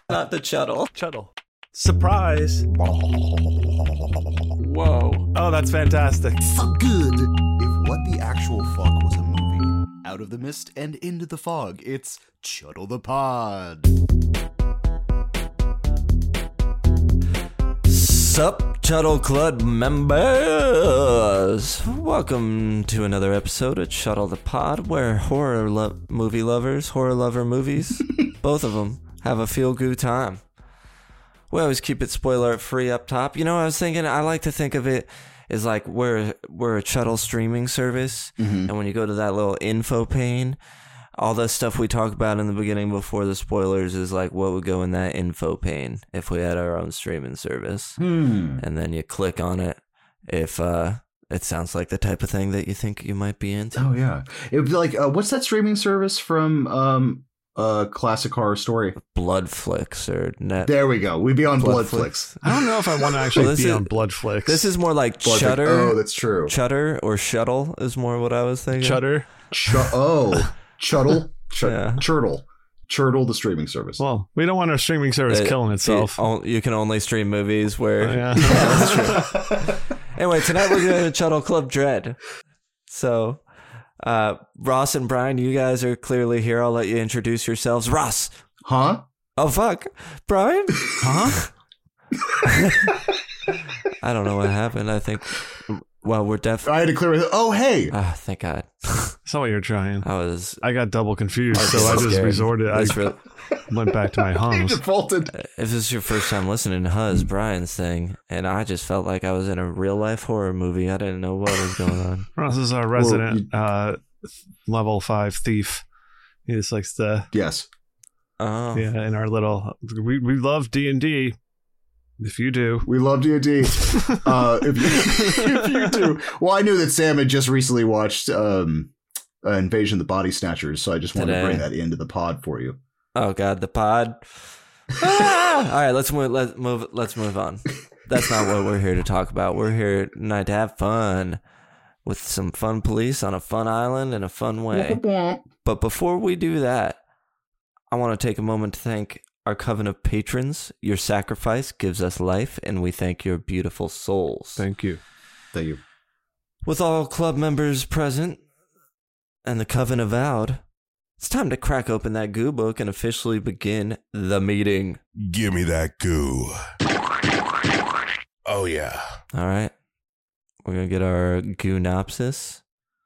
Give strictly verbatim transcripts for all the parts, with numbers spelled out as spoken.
Not the Chuddle. Chuddle. Surprise. Whoa. Oh, that's fantastic. Fuck good. If What the Actual Fuck was a movie, out of the mist and into the fog, it's Chuddle the Pod. Sup, Chuddle Club members. Welcome to another episode of Chuddle the Pod, where horror lo- movie lovers, horror lover movies, both of them, have a feel-good time. We always keep it spoiler free up top. You know, I was thinking, I like to think of it as like we're, we're a Chuddle streaming service, mm-hmm. and when you go to that little info pane, all the stuff we talk about in the beginning before the spoilers is like what would go in that info pane if we had our own streaming service. Hmm. And then you click on it if uh, it sounds like the type of thing that you think you might be into. Oh, yeah. It would be like, uh, what's that streaming service from um, uh, Classic Horror Story? Bloodflix or Net. There we go. We'd be on Bloodflix. Bloodflix. I don't know if I want to actually Well, be is, on Bloodflix. This is more like Bloodflix. Chutter. Oh, that's true. Chutter or Shuttle is more what I was thinking. Chutter. Ch- oh, Chuddle. Ch- Yeah. Churtle. Churtle, the streaming service. Well, we don't want our streaming service It- killing itself. You, you can only stream movies where... Oh, yeah. Yeah, that's true. Anyway, tonight we're doing Chuddle Club Dread. So, uh, Ross and Brian, you guys are clearly here. I'll let you introduce yourselves. Ross! Huh? Oh, fuck. Brian? Huh? I don't know what happened. I think... Well, we're definitely... I had to clear it. Oh, hey. Ah, thank God. That's not what you're trying. I was... I got double confused, I was so I just scared. resorted. I That's real- went back to my I hums. defaulted. If this is your first time listening to Huzz, Brian's thing, and I just felt like I was in a real-life horror movie. I didn't know what was going on. Ross is our resident uh, level five thief. He just likes to, Yes. Oh. yeah, in our little. We we love D and D. If you do, We love D and D. Uh, if, you, if you do. Well, I knew that Sam had just recently watched um, uh, Invasion of the Body Snatchers, so I just wanted Today. to bring that into the pod for you. Oh God, the pod. Ah! All right, let's move. Let's move. Let's move on. That's not what we're here to talk about. We're here tonight to have fun with some fun police on a fun island in a fun way. But before we do that, I want to take a moment to thank our coven of patrons. Your sacrifice gives us life, and we thank your beautiful souls. thank you. Thank you. With all club members present and the coven avowed, it's time to crack open that goo book and officially begin the meeting. Give me that goo. Oh, yeah. All right. We're going to get our goo-nopsis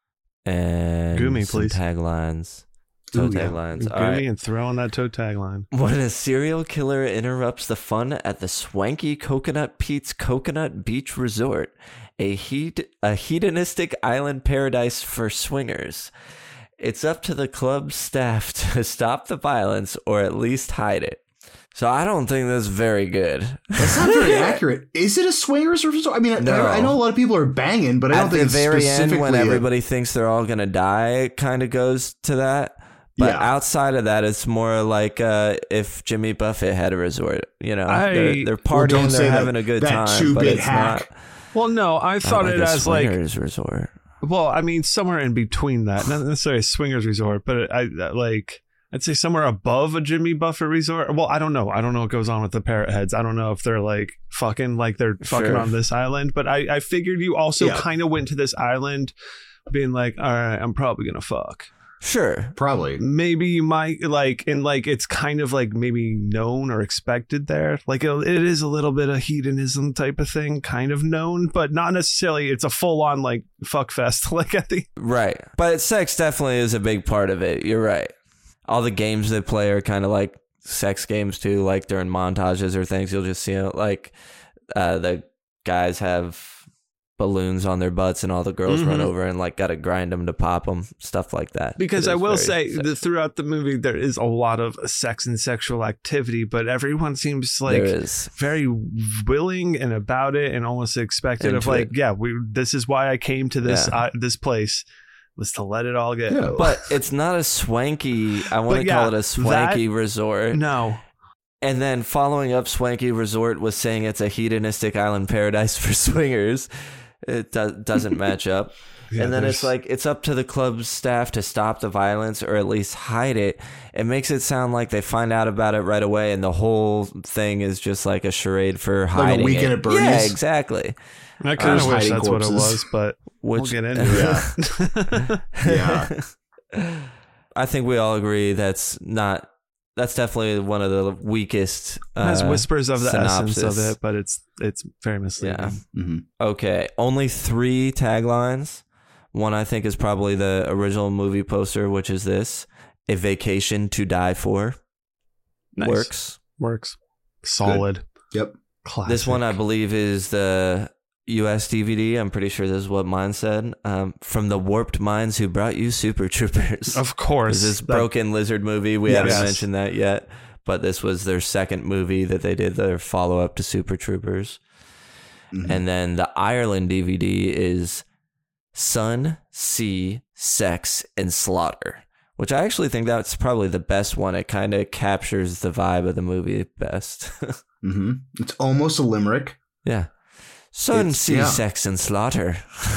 and Goo me, some please. taglines. Toe Ooh, yeah. taglines. Give All right. me and throw on that toe tagline. When a serial killer interrupts the fun at the swanky Coconut Pete's Coconut Beach Resort, a heat a hedonistic island paradise for swingers, it's up to the club staff to stop the violence or at least hide it. So I don't think that's very good. That's not very accurate. Is it a swingers resort? I mean, No. I, I know a lot of people are banging, but I don't At think the it's very end, specifically when a- everybody thinks they're all gonna die, it kind of goes to that. But Yeah. outside of that, it's more like uh, if Jimmy Buffett had a resort. You know, I- they're, they're Well, don't partying, say they're that- having a good that time, but two-bit it's hack. not, Well, no, I not thought like it a as like. swingers resort. Well, I mean, somewhere in between that, not necessarily a swingers resort, but I I- like I'd say somewhere above a Jimmy Buffett resort. Well, I don't know. I don't know what goes on with the parrot heads. I don't know if they're like fucking like they're fucking Sure. on this island. But I I figured you also Yeah. kind of went to this island being like, all right, I'm probably gonna fuck. Sure. Probably. Maybe you might like, and like it's kind of like maybe known or expected there. Like it, it is a little bit of hedonism type of thing, kind of known, but not necessarily. It's a full on like fuck fest. Like at the Right. But sex definitely is a big part of it. You're right. All the games they play are kind of like sex games too. Like during montages or things, you'll just see it, like uh, the guys have balloons on their butts and all the girls Mhm. run over and like got to grind them to pop them, stuff like that. Because It I is will very say sex- that throughout the movie there is a lot of sex and sexual activity, but everyone seems like there is. very willing and about it and almost expected of Into like, it. yeah, we this is why I came to this Yeah. uh, this place was to let it all get. Yeah. But it's not a swanky, I want But to yeah, call it a swanky resort. No. And then following up Swanky Resort was saying it's a hedonistic island paradise for swingers. It do- doesn't match up. Yeah, and then there's- it's like it's up to the club's staff to stop the violence or at least hide it. It makes it sound like they find out about it right away, and the whole thing is just like a charade for hiding a weekend it. at Bernie's? Yeah, exactly. I kind Just of wish hiding that's corpses. what it was, but Which, we'll get into it. Yeah. I think we all agree that's not. That's definitely one of the weakest. It has uh, whispers of the essence of synopsis. it, but it's it's very misleading. Yeah. hmm Okay, only three taglines. One I think is probably the original movie poster, which is this: "A vacation to die for." Nice. Works. Works. Solid. Yep. Classic. This one I believe is the U S D V D. I'm pretty sure this is what mine said. Um, from the warped minds who brought you Super Troopers. Of course. This That- Broken Lizard movie. We Yes. haven't Yes. mentioned that yet, but this was their second movie that they did, their follow up to Super Troopers. Mhm. And then the Ireland D V D is Sun, Sea, Sex, and Slaughter, which I actually think that's probably the best one. It kind of captures the vibe of the movie best. hmm It's almost a limerick. Yeah. Sun, It's- Sea, yeah. Sex, and Slaughter.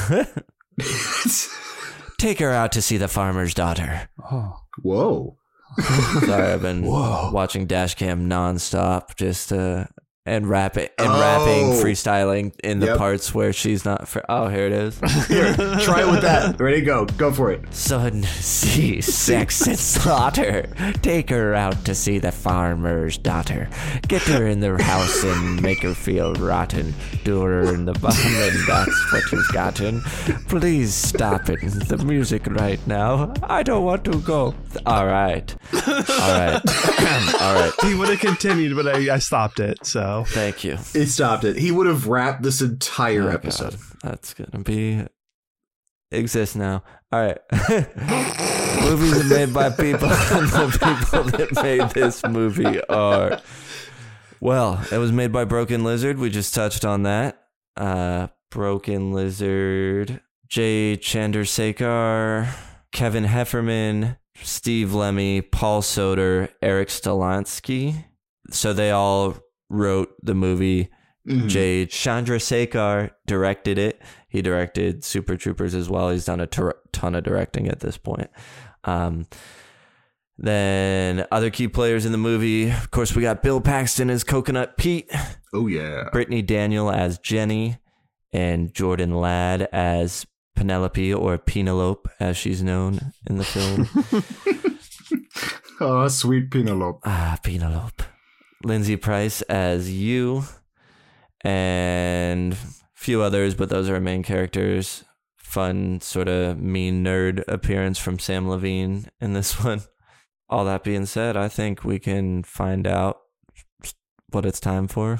Take her out to see the farmer's daughter. Oh. Whoa. Sorry, I've been Whoa. watching Dashcam nonstop, just uh, and rapping and Oh. rapping, freestyling in the Yep. parts where she's not. For oh, here it is. Here, try it with that. Ready, go. Go for it. Sun, sea, sex, and slaughter. Take her out to see the farmer's daughter. Get her in the house and make her feel rotten. Do her in the bum, and that's what you've gotten. Please stop it. The music right now. I don't want to go. All right. All right. All right. He would have continued, but I, I stopped it. So Thank you. It stopped it. He would have wrapped this entire Oh, episode. God. That's gonna be exist now. All right. Movies are made by people, and the people that made this movie are well. It was made by Broken Lizard. We just touched on that. Uh, Broken Lizard, Jay Chandrasekhar, Kevin Hefferman, Steve Lemmy, Paul Soder, Eric Stolansky. So they all wrote the movie. Mhm. Jay Chandrasekhar directed it. He directed Super Troopers as well. He's done a ter- ton of directing at this point. Um, then other key players in the movie, of course, we got Bill Paxton as Coconut Pete, Oh, yeah. Brittany Daniel as Jenny, and Jordan Ladd as Penelope, or Penelope as she's known in the film. Oh, sweet Penelope. Ah, Penelope. Lindsay Price as you, and a few others, but those are our main characters. Fun, sort of mean nerd appearance from Sam Levine in this one. All that being said, I think we can find out what it's time for.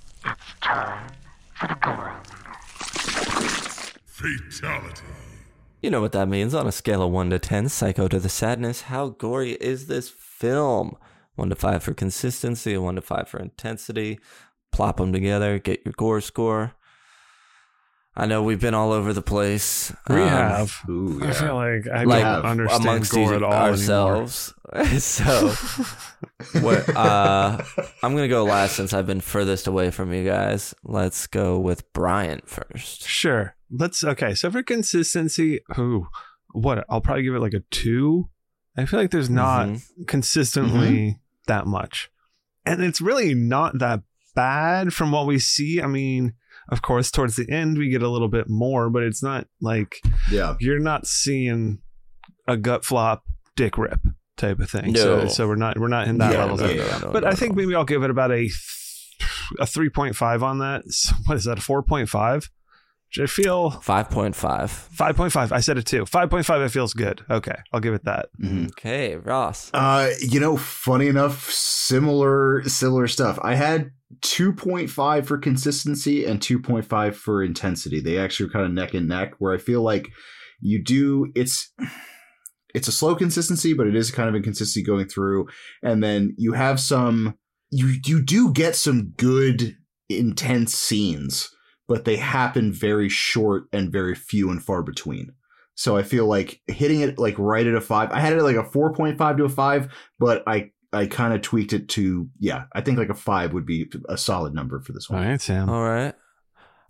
Fatality. You know what that means. On a scale of one to ten, Psycho to the Sadness, how gory is this film? one to five for consistency, a one to five for intensity. Plop them together, get your gore score. I know we've been all over the place. we Um, have. Ooh, I yeah. fall like I like don't understand amongst gore each- at all ourselves. So, what, uh, I'm going to go last since I've been furthest away from you guys. Let's go with Brian first. Sure. Let's okay. So for consistency, who what I'll probably give it like a two. I feel like there's not Mhm. consistently that much. And it's really not that bad from what we see. I mean, of course, towards the end we get a little bit more, but it's not like Yeah. you're not seeing a gut flop, dick rip type of thing. No. So so we're not we're not in that Yeah, level. no, there. no, no, But no, I think no. maybe I'll give it about a th- a three point five on that. So what is that? A four point five? Which I feel five point five. five point five. I said it too. five point five. It feels good. Okay, I'll give it that. Mhm. Okay, Ross. Uh, you know, funny enough, similar similar stuff. I had two point five for consistency and two point five for intensity. They actually are kind of neck and neck, where I feel like you do it's it's a slow consistency, but it is kind of a consistency going through. And then you have some you you do get some good intense scenes, but they happen very short and very few and far between. So I feel like hitting it like right at a five. I had it like a four point five to a five, but I I kind of tweaked it to, yeah, I think like a five would be a solid number for this All one. right, Sam. All right.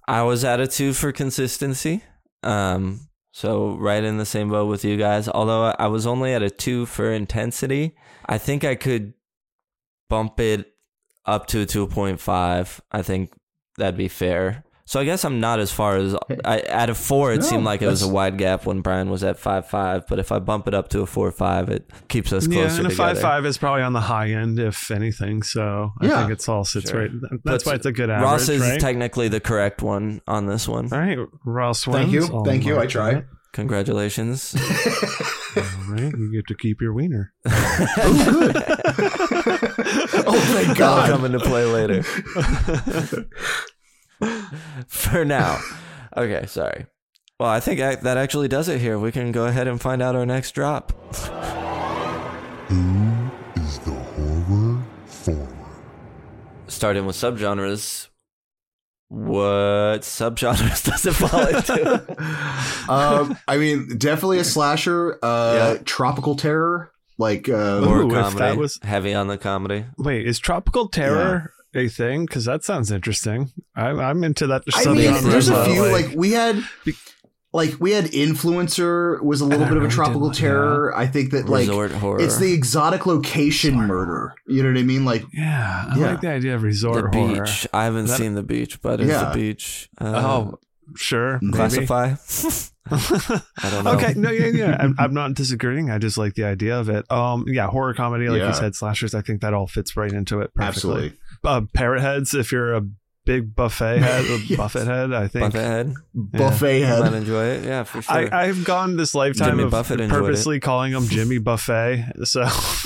I was at a two for consistency. Um, so right in the same boat with you guys. Although I was only at a two for intensity, I think I could bump it up to a two point five. I think that'd be fair. So I guess I'm not as far as I, at a four. It No, seemed like it was a that's- wide gap when Brian was at five five. But if I bump it up to a four five, it keeps us closer Yeah, and a together. five five is probably on the high end, if anything. So I Yeah. think it's all sits Sure. right. That's But why it's a good average, Ross is right? technically the correct one on this one. All right, Ross Thank wins. you. I'll Thank you. mark I tried. that. Congratulations. All right, you get to keep your wiener. Oh, good. Oh, thank That'll God. come into play later. For now. Okay, sorry. Well, I think I, that actually does it here. We can go ahead and find out our next drop. Who is the horror forward? Starting with subgenres. What subgenres does it fall into? um, I mean, definitely a slasher. Uh, Yeah. Tropical terror, like uh, More Ooh, if comedy. that was- Heavy on the comedy. Wait, is tropical terror a thing? Because that sounds interesting. I'm I'm into that. I mean, subgenre, there's a but, few like, we had, like we had Influencer was a little I bit of a really tropical did, terror. I think that like Resort horror. it's the exotic location murder. You know what I mean? Like, yeah, I Yeah. like the idea of the resort horror. beach. I haven't That- seen the beach, but it's Yeah. the beach. Uh, Oh, sure. maybe. classify. I don't know. Okay, no, yeah, yeah. I'm, I'm not disagreeing. I just like the idea of it. Um, yeah, horror comedy, like Yeah. you said, slashers. I think that all fits right into it perfectly. absolutely. Uh, parrot heads. If you're a big buffet head, a Yes. buffet head, I think. Buffett head. Buffet I might head. enjoy it. Yeah, for sure. I, I've gone this lifetime Jimmy of Buffett enjoyed purposely calling him Jimmy Buffet. So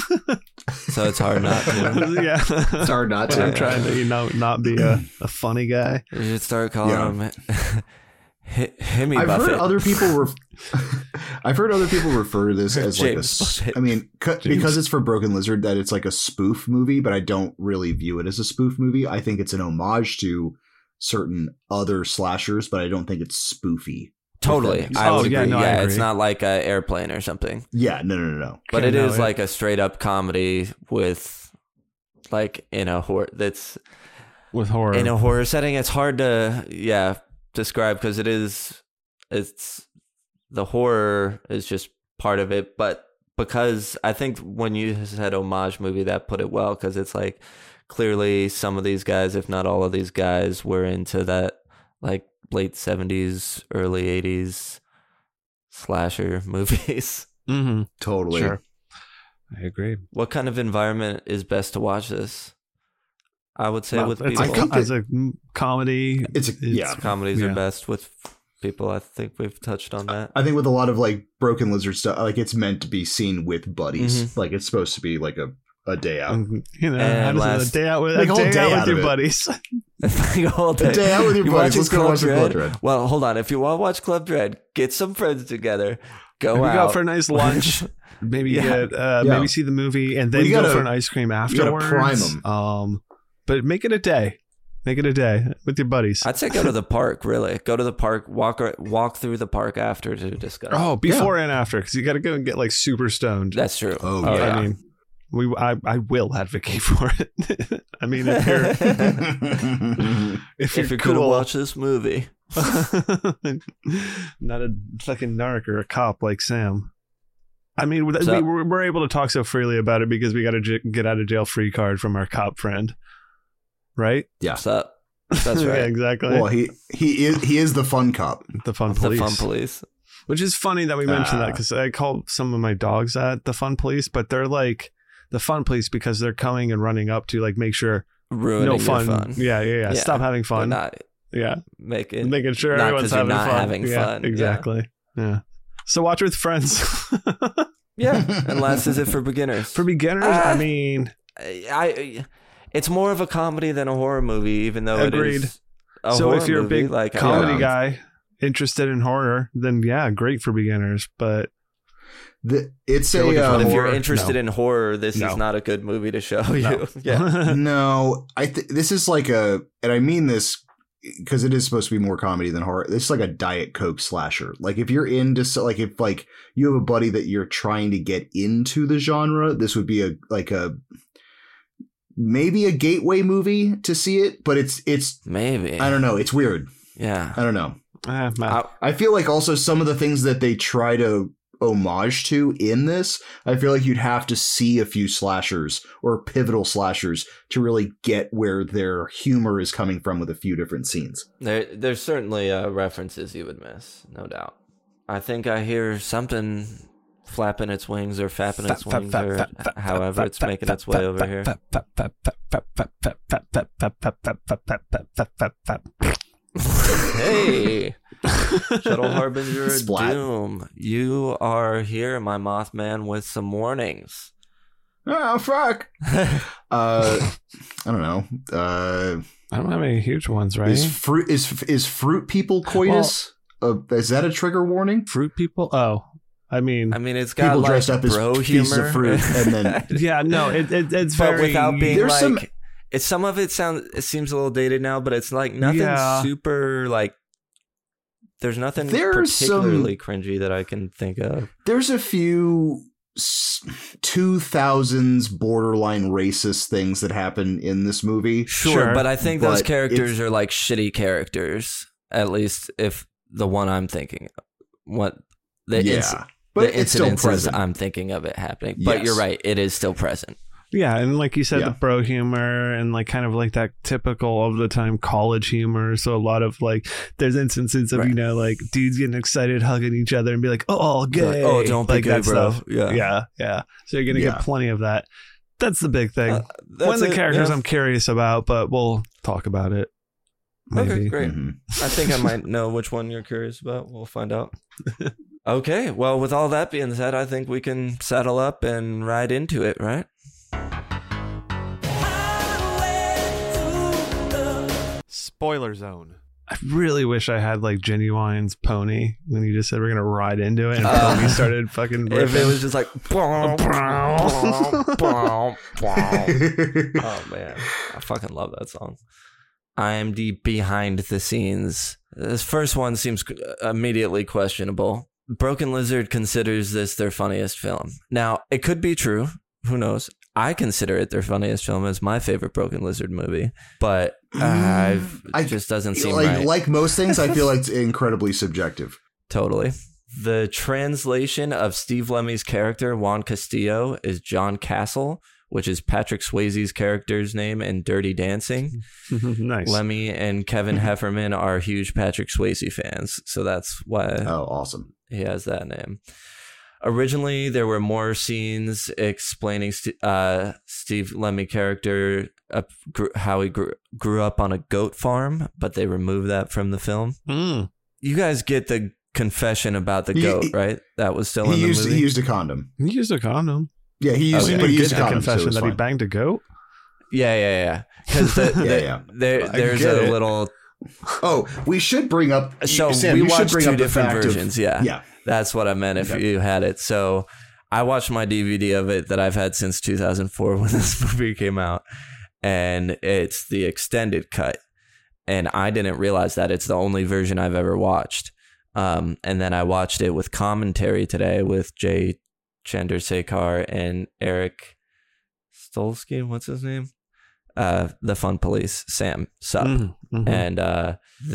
so it's hard not to. yeah, It's hard not But to. I'm trying to, you know, not be a, a funny guy. You should start calling Yeah. him Hi- Himmy I've Buffett. heard other people. Ref- I've heard other people refer to this as like a. James s- Buffett. I mean, cu- James. because it's for Broken Lizard, that it's like a spoof movie, but I don't really view it as a spoof movie. I think it's an homage to certain other slashers, but I don't think it's spoofy. Totally. makes I sense. would Oh, yeah, agree. no, I Yeah, agree. it's not like an airplane or something. Yeah, no, no, no, no. But Okay, it no, is it- like a straight up comedy with like in a horror that's With horror. in a horror setting. It's hard to yeah describe because it is it's the horror is just part of it, but because I think when you said homage movie, that put it well because it's like clearly some of these guys, if not all of these guys, were into that like late seventies, early eighties slasher movies. Mm-hmm. Totally. Sure. I agree. What kind of environment is best to watch this? I would say Well, with it's people. a, I think co- as a mm, comedy. It's a- yeah. Comedies yeah. are best with people. I think we've touched on that. I think with a lot of like Broken Lizard stuff, like it's meant to be seen with buddies. Mhm. Like it's supposed to be like a, a day out. Um, you know, And how does last- it, a day out with, Make a a whole day day out out with your of it. buddies. Like a whole day. A day out with your You're buddies. watching Let's go Club watch the Club Dread? Dread. Well, hold on. If you want to watch Club Dread, get some friends together. Go Maybe out go out for a nice lunch. Maybe Yeah. get uh, Yeah. maybe see the movie and Well, then you go gotta- for an ice cream gotta afterwards. prime 'em. Um, but make it a day. Make it a day with your buddies. I'd say go to the park. Really, go to the park. Walk ar- walk through the park after to discuss. Oh, before and after, because you got to go and get like super stoned. That's true. Oh, Uh, yeah. I mean, we I, I will advocate for it. I mean, if you're if you're, if you're gonna cool, watch this movie, not a fucking narc or a cop like Sam. I mean, we, So- we're, we're able to talk so freely about it because we got a j- get out of jail free card from our cop friend, right? Yeah. what's up? That's yeah, right. exactly. Well, he he is he is the fun cop. the fun The police. fun police. Which is funny that we mentioned that Ah. because I call some of my dogs that the fun police, but they're like the fun police because they're coming and running up to like make sure Ruining no your fun. fun. Yeah, yeah, yeah, Yeah. Stop having But fun. not yeah, making. making sure not everyone's 'cause you're having not fun. having yeah, fun. Yeah. Exactly. Yeah. So watch with friends. Yeah, unless is it for beginners? For beginners, Ah. I mean, I, I, it's more of a comedy than a horror movie, even though Agreed. it is. A so horror if you're a movie, big like comedy yeah. guy interested in horror, then yeah, great for beginners. But The, it's You're a looking for uh, But if you're horror? interested No. in horror, this No. is not a good movie to show No. you. Yeah, no, I th- this is like a, and I mean this because it is supposed to be more comedy than horror. It's like a Diet Coke slasher. Like if you're into, so like if like you have a buddy that you're trying to get into the genre, this would be a like a maybe a gateway movie to see it. But it's it's maybe. I don't know. It's weird. Yeah. I don't know. Eh, I, I feel like also some of the things that they try to homage to in this, I feel like you'd have to see a few slashers or pivotal slashers to really get where their humor is coming from with a few different scenes. there, there's certainly uh, references you would miss, no doubt. I think I hear something flapping its wings or fapping its wings or however it's making its way over here. Hey, Shuttle Harbinger of Splat. Doom, you are here, my Mothman, with some warnings. Oh, fuck. uh, I don't know. Uh, I don't have any huge ones, right? is fruit is is fruit people coitus? Uh, is that a trigger warning? Fruit people? Oh, I mean, I mean, it's got People like dressed up as bro pieces humor, of fruit, and then yeah, no, it, it, it's but very without being There's like, some- it's some of it sounds. It seems a little dated now, but it's like nothing Yeah. super like. There's nothing There's particularly cringy that I can think of. there's a few two thousands borderline racist things that happen in this movie. Sure, Sure, but I think those but characters it's- are like shitty characters. At least if the one I'm thinking, of. what the yeah, inc- but the it's still incidences present. I'm thinking of it happening. But Yes. you're right, it is still present. yeah, and like you said, Yeah. the bro humor and like kind of like that typical of the time college humor. So a lot of like, there's instances of Right. you know like dudes getting excited, hugging each other, and be like, "Oh, They're gay!" like, oh, don't be like gay, that bro. stuff. Yeah. yeah, yeah. So you're gonna Yeah. get plenty of that. That's the big thing. Uh, that's One of the it, characters yeah. I'm curious about, but we'll talk about it. Maybe. Okay, great. Mhm. I think I might know which one you're curious about. We'll find out. Okay, well, with all that being said, I think we can saddle up and ride into it, right? Spoiler zone. I really wish I had like Genuine's pony when you just said we're gonna ride into it, and Uh, Pony started fucking ripping. If it was just like, oh man, I fucking love that song. I M D behind the scenes. This first one seems immediately questionable. Broken Lizard considers this their funniest film. Now, it could be true. Who knows? I consider it their funniest film. It's my favorite Broken Lizard movie, but uh, I've, it I- just doesn't seem like right. like most things, I feel like it's incredibly subjective. Totally. The translation of Steve Lemmy's character, Juan Castillo, is John Castle, which is Patrick Swayze's character's name in Dirty Dancing. nice. Lemmy and Kevin Heffernan are huge Patrick Swayze fans, so that's why Oh, awesome. he has that name. Originally, there were more scenes explaining St- uh, Steve Lemmy character up, grew, how he grew, grew up on a goat farm, but they removed that from the film. Mm. You guys get the confession about the He- goat, he- right? That was still He in the used movie. he used a condom. He used a condom. Yeah, he used, Okay. but he used a Get the condom. So it confession was that he fine. banged a goat. yeah, yeah, yeah. Because the, Yeah, the, yeah. there, I there's get a it. little. Oh, we should bring up. So Sam, we you should watched bring two up the different fact of- versions. yeah, yeah. That's what I meant. If Okay. you had it, so I watched my D V D of it that I've had since two thousand four when this movie came out, and it's the extended cut. And I didn't realize that it's the only version I've ever watched. Um, and then I watched it with commentary today with Jay Chandrasekhar and Eric Stolsky. What's his name? Uh, the Fun Police, Sam Sup. Mhm, mhm. And uh,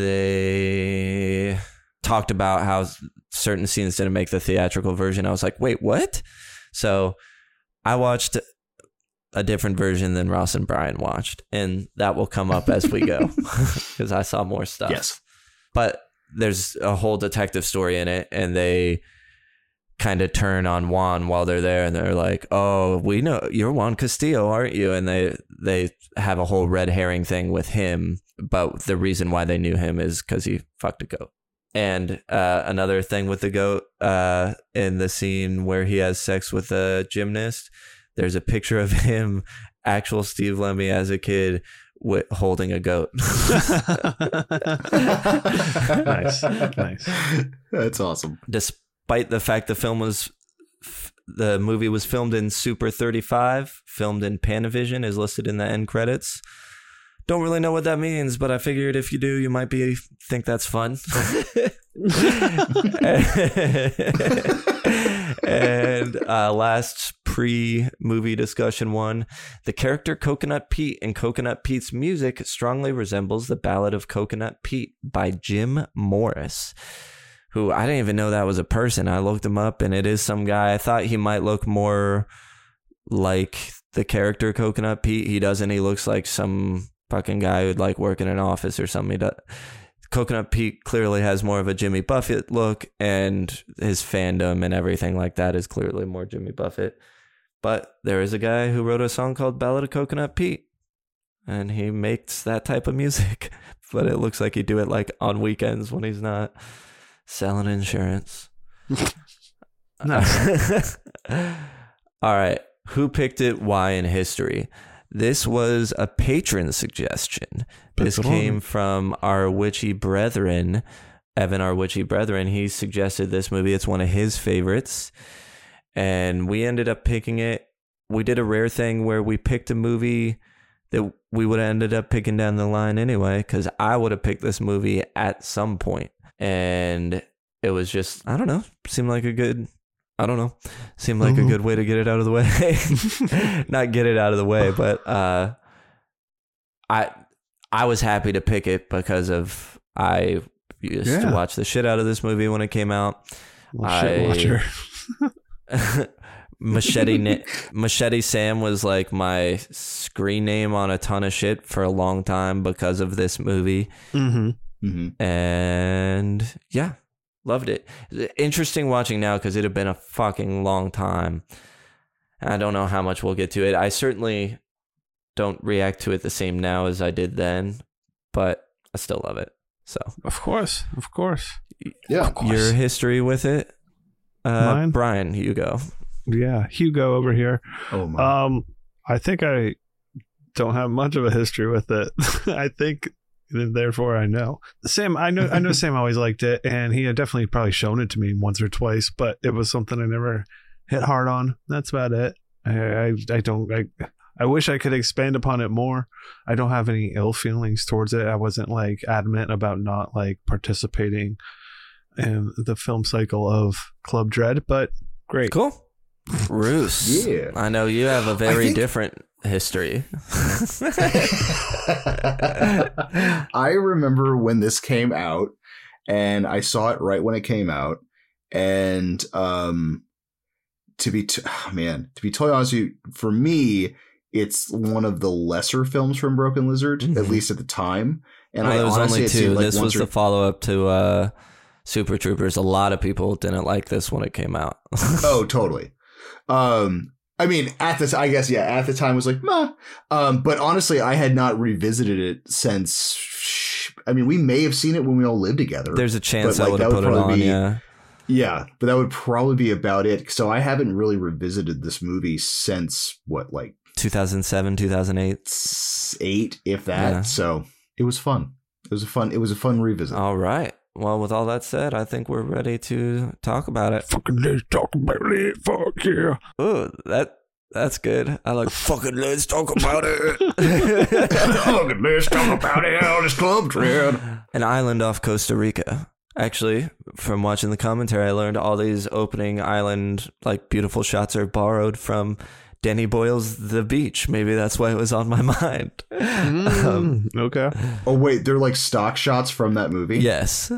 they talked about how certain scenes didn't make the theatrical version. I was like, wait, what? So I watched a different version than Ross and Brian watched, and that will come up as we go because I saw more stuff. Yes. But there's a whole detective story in it, and they kind of turn on Juan while they're there, and they're like, oh, we know you're Juan Castillo, aren't you? And they they have a whole red herring thing with him, but the reason why they knew him is because he fucked a goat. And uh, another thing with the goat, uh, in the scene where he has sex with a gymnast, there's a picture of him, actual Steve Lemmy as a kid, with, holding a goat. nice, nice. That's awesome. Despite the fact the film was, the movie was filmed in Super thirty-five, filmed in Panavision, is listed in the end credits. Don't really know what that means, but I figured if you do, you might be think that's fun. and uh, last pre-movie discussion one. The character Coconut Pete and Coconut Pete's music strongly resembles the Ballad of Coconut Pete by Jim Morris, who I didn't even know that was a person. I looked him up, and it is some guy. I thought he might look more like the character Coconut Pete. He doesn't. He looks like some fucking guy who'd like work in an office or something. He does. Coconut Pete clearly has more of a Jimmy Buffett look, and his fandom and everything like that is clearly more Jimmy Buffett. But there is a guy who wrote a song called Ballad of Coconut Pete, and he makes that type of music. But it looks like he'd do it like on weekends when he's not selling insurance. Nice. All right. Who picked it? Why in history? This was a patron suggestion. This came from our witchy brethren, Evan, our witchy brethren. He suggested this movie. It's one of his favorites. And we ended up picking it. We did a rare thing where we picked a movie that we would have ended up picking down the line anyway, because I would have picked this movie at some point. And it was just, I don't know, seemed like a good... I don't know. Seemed like mm-hmm. a good way to get it out of the way. Not get it out of the way, but uh, I I was happy to pick it because of I used yeah. to watch the shit out of this movie when it came out. Well, shit watcher. Machete Machete Sam was like my screen name on a ton of shit for a long time because of this movie. Mm-hmm. Mm-hmm. And yeah. Loved it. Interesting watching now because it had been a fucking long time. I don't know how much we'll get to it. I certainly don't react to it the same now as I did then, but I still love it. So, of course, of course, yeah. Of course. Your history with it, uh, Mine? Brian Hugo. Yeah, Hugo over here. Oh my. Um, I think I don't have much of a history with it. I think. And therefore I know Sam I know I know Sam always liked it, and he had definitely probably shown it to me once or twice, but it was something I never hit hard on. That's about it. I I, I don't I, I wish I could expand upon it more. I don't have any ill feelings towards it. I wasn't like adamant about not like participating in the film cycle of Club Dread, but great. Cool. Bruce. Yeah. I know you have a very think- different history. I remember when this came out, and I saw it right when it came out, and um to be t- oh man to be totally honest with you, for me it's one of the lesser films from Broken Lizard, mm-hmm. at least at the time. And well, I there was honestly only two. Like this was or- the follow-up to uh Super Troopers. A lot of people didn't like this when it came out. Oh, totally. um I mean, at the I guess, yeah, at the time it was like, meh. Um, but honestly, I had not revisited it since. I mean, we may have seen it when we all lived together. There's a chance like, I would have put it on, be, yeah. Yeah, but that would probably be about it. So I haven't really revisited this movie since, what, like... two thousand seven, two thousand eight Eight, if that. Yeah. So it was fun. It was a fun, it was a fun revisit. All right. Well, with all that said, I think we're ready to talk about it. Fucking let's talk about it. Fuck yeah. Oh, that that's good. I like fucking let's talk about it. Fucking let's talk about it on this Club Dread. An island off Costa Rica. Actually, from watching the commentary, I learned all these opening island like beautiful shots are borrowed from Danny Boyle's The Beach. Maybe that's why it was on my mind. Mm, um, okay. Oh, wait, they're like stock shots from that movie? Yes.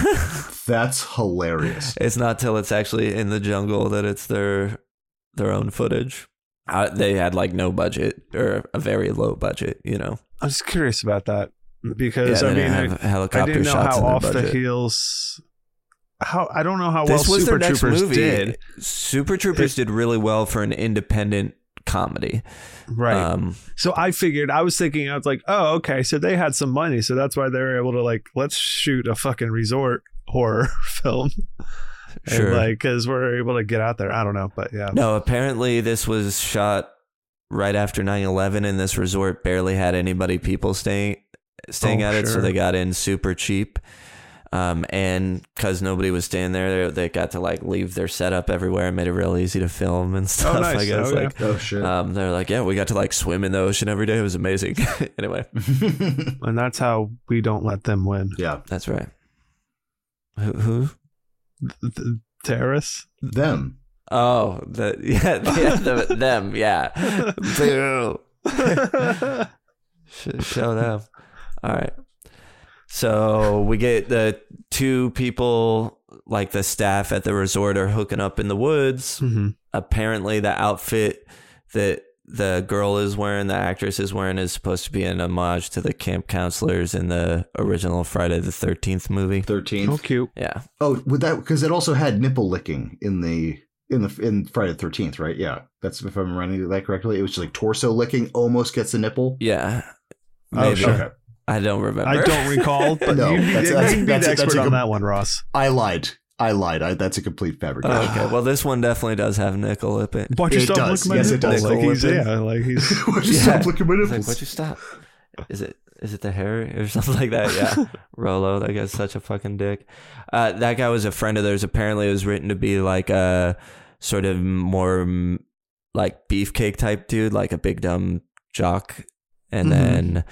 That's hilarious. It's not till it's actually in the jungle that it's their their own footage. Uh, they had like no budget or a very low budget, you know. I was curious about that because yeah, I mean, I, helicopter I didn't know shots how off budget. the heels. How I don't know how this well was Super their next Troopers movie. did. Super Troopers it, did really well for an independent comedy, right? Um, so I figured, I was thinking, I was like, oh, okay, so they had some money, so that's why they were able to like, let's shoot a fucking resort horror film. Sure, and like because we're able to get out there. I don't know, but yeah. No, apparently this was shot right after nine eleven, and this resort barely had anybody people staying staying oh, at it, sure. so they got in super cheap. Um, and because nobody was staying there, they, they got to like leave their setup everywhere and made it real easy to film and stuff. Oh, nice. I guess oh, like, yeah. oh shit. Um, they're like, yeah, we got to like swim in the ocean every day. It was amazing. Anyway, and that's how we don't let them win. Yeah, that's right. Who? who? The, the terrorists. Them. Oh, the yeah, yeah the, them, yeah. Boo. Show them. All right. So we get the two people, like the staff at the resort, are hooking up in the woods. Mm-hmm. Apparently, the outfit that the girl is wearing, the actress is wearing, is supposed to be an homage to the camp counselors in the original Friday the thirteenth movie. thirteenth. Oh, cute. Yeah. Oh, with that, because it also had nipple licking in the in the in Friday the thirteenth, right? Yeah, that's if I'm running that correctly. It was just like torso licking, almost gets a nipple. Yeah. Oh, Maybe. okay. I don't remember. I don't recall, but No, you'd be, that's- that's- you'd be that's- the that's expert a on com- that one, Ross. I lied. I lied. I, that's a complete fabrication. Oh, okay. Well, this one definitely does have nickel lip it. Why'd you It stop does. looking at Yes, my it does. nipples? Like he's, Nickel yeah, like he's. Why'd you Yeah. stop looking at my It's like, nipples? why'd you stop? Is it is it the hair or something like that? Yeah. Rolo, that guy's such a fucking dick. Uh, that guy was a friend of theirs. Apparently, it was written to be like a sort of more mm, like beefcake type dude, like a big dumb jock. And Mhm. then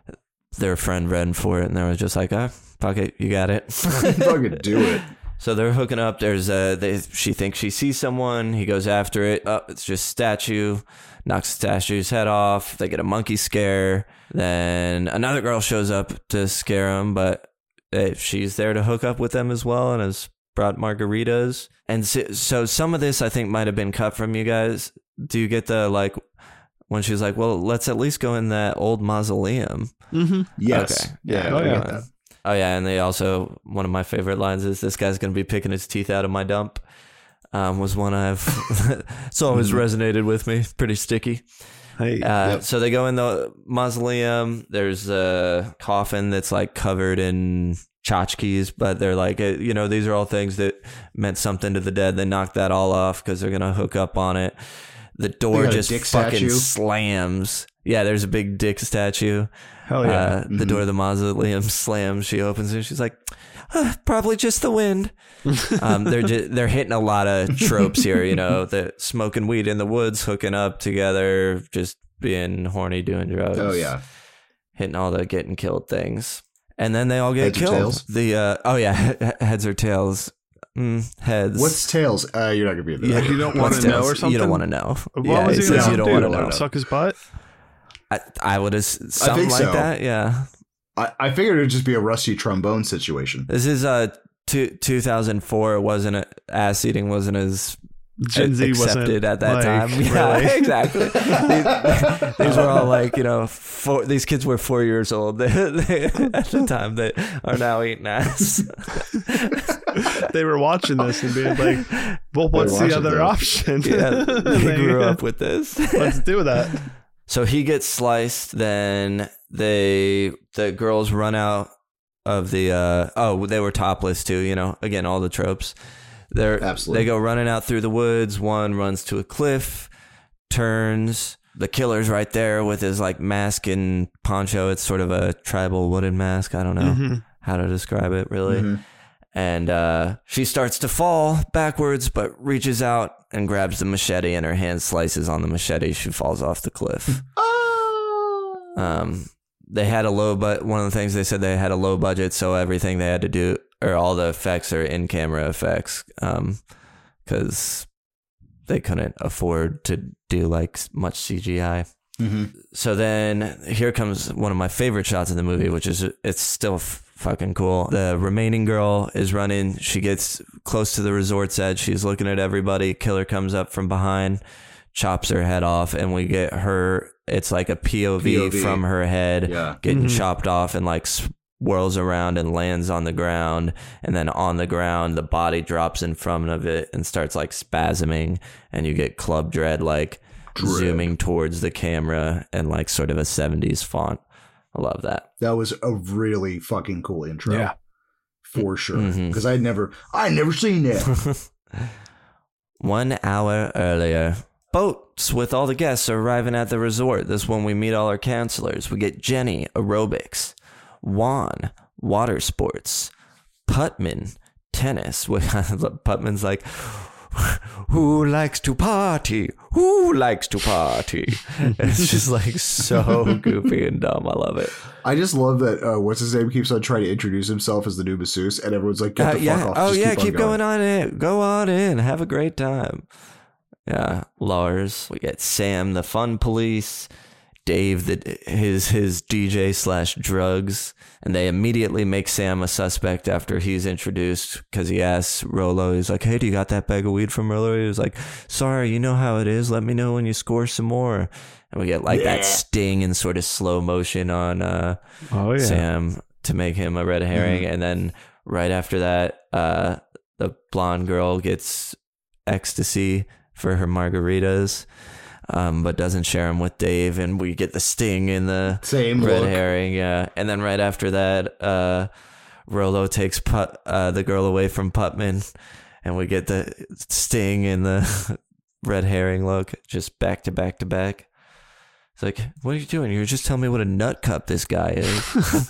their friend read for it, and they were just like, "Ah, fuck it, you got it." Fucking do it. So they're hooking up. There's a, they, she thinks she sees someone. He goes after it. Oh, it's just statue. Knocks the statue's head off. They get a monkey scare. Then another girl shows up to scare him, but eh, she's there to hook up with them as well and has brought margaritas. And so, so some of this I think might have been cut from you guys. Do you get the, like, when she's like, well, let's at least go in that old mausoleum. Mm-hmm. Yes. Okay. Yeah. Oh, I yeah. get that. Oh, yeah, and they also, one of my favorite lines is, this guy's going to be picking his teeth out of my dump, um, was one I've, it's always resonated with me. Pretty sticky. Hey, Uh, Yep. So they go in the mausoleum. There's a coffin that's like covered in tchotchkes, but they're like, uh, you know, these are all things that meant something to the dead. They knocked that all off because they're going to hook up on it. The door They got a just dick fucking statue? slams. Yeah, there's a big dick statue. hell yeah. Uh, the Mhm. door of the mausoleum slams. She opens it. And she's like, "Ah, probably just the wind." um, they're ju- they're hitting a lot of tropes here. You know, the smoking weed in the woods, hooking up together, just being horny, doing drugs. Oh yeah. Hitting all the getting killed things, and then they all get Heads or killed. tails? The uh, oh yeah, he- heads or tails. Mm, heads. What's tails? Uh, you're not gonna be in Yeah, there. you don't want What's to know tails? or something. You don't want to know. What yeah, was it he says gonna you don't do? want to know. Suck his butt. I, I would have something think like so. that. Yeah. I, I figured it'd just be a rusty trombone situation. This is uh two, two thousand four. It wasn't a, ass eating wasn't as Gen Z accepted wasn't at that like, time. Yeah, really. exactly. these, these were all like, you know, four, these kids were four years old they, they, at the time. They are now eating ass. They were watching this and being like, well, what's watching the other this. option? Yeah, they grew up with this. Let's do that. So he gets sliced. Then they the girls run out of the uh oh they were topless too. You know, again, all the tropes. They're Absolutely. they go running out through the woods. One runs to a cliff, turns. The killer's right there with his like mask and poncho. It's sort of a tribal wooden mask. I don't know Mhm. how to describe it really. Mhm. And uh, she starts to fall backwards, but reaches out and grabs the machete, and her hand slices on the machete. She falls off the cliff. Oh. Um, they had a low, but one of the things they said they had a low budget, so everything they had to do, or all the effects, are in-camera effects, um, because they couldn't afford to do like much C G I. Mhm. So then here comes one of my favorite shots in the movie, which is it's still f- fucking cool. The remaining girl is running. She gets close to the resort's edge. She's looking at everybody. Killer comes up from behind, chops her head off, and we get her. It's like a P O V, P O V. from her head Yeah. getting Mhm. chopped off and like swirls around and lands on the ground. And then on the ground, the body drops in front of it and starts like spasming, and you get Club Dread like Dread. zooming towards the camera and like sort of a seventies font. I love that. That was a really fucking cool intro. Yeah. For sure. Mhm. Because I'd never I'd never seen that. One hour earlier, boats with all the guests are arriving at the resort. This is when we meet all our counselors. We get Jenny, aerobics, Juan, water sports, Putman, tennis. Putman's like, who likes to party? Who likes to party? It's just like so goofy and dumb. I love it. I just love that. Uh, what's his name keeps on trying to introduce himself as the new masseuse, and everyone's like, "Get Uh, the fuck yeah. off!" Oh Just yeah, keep, on keep going. going on in. Go on in. Have a great time. Yeah, Lars. We get Sam, the fun police. Dave, the his his D J slash drugs, and they immediately make Sam a suspect after he's introduced because he asks Rolo. He's like, "Hey, do you got that bag of weed from Rolo?" He was like, "Sorry, you know how it is. Let me know when you score some more." And we get like Yeah. that sting in sort of slow motion on uh, Oh yeah. Sam to make him a red herring, Mhm. and then right after that, uh, the blonde girl gets ecstasy for her margaritas. Um, but doesn't share them with Dave, and we get the sting in the Same red look. herring, yeah. And then right after that, uh, Rolo takes Put, uh, the girl away from Putman, and we get the sting in the red herring look, just back to back to back. It's like, what are you doing? You're just telling me what a nut cup this guy is.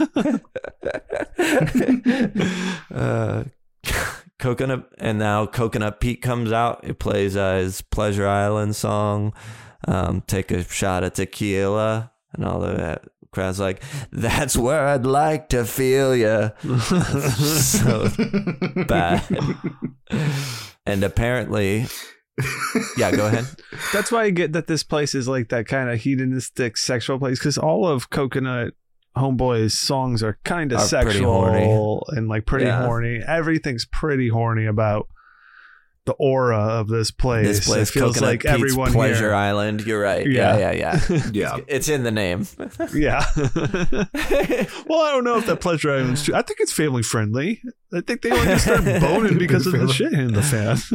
uh, Coconut, and now Coconut Pete comes out. He plays uh, his Pleasure Island song. Um, take a shot at tequila, and all of that. Crowd's like, "That's where I'd like to feel ya." So bad. And apparently, yeah, go ahead. That's why I get that this place is like that kind of hedonistic sexual place, because all of Coconut Homeboy's songs are kind of Are pretty sexual horny. and like pretty Yeah. horny. Everything's pretty horny about the aura of this place. This place it feels Coconut like Pete's everyone Pleasure here. Island. You're right. Yeah, Yeah. yeah, yeah. Yeah. It's in the name. Yeah. Well, I don't know if that Pleasure Island's true. I think it's family friendly. I think they only start boning because of the Family- shit in the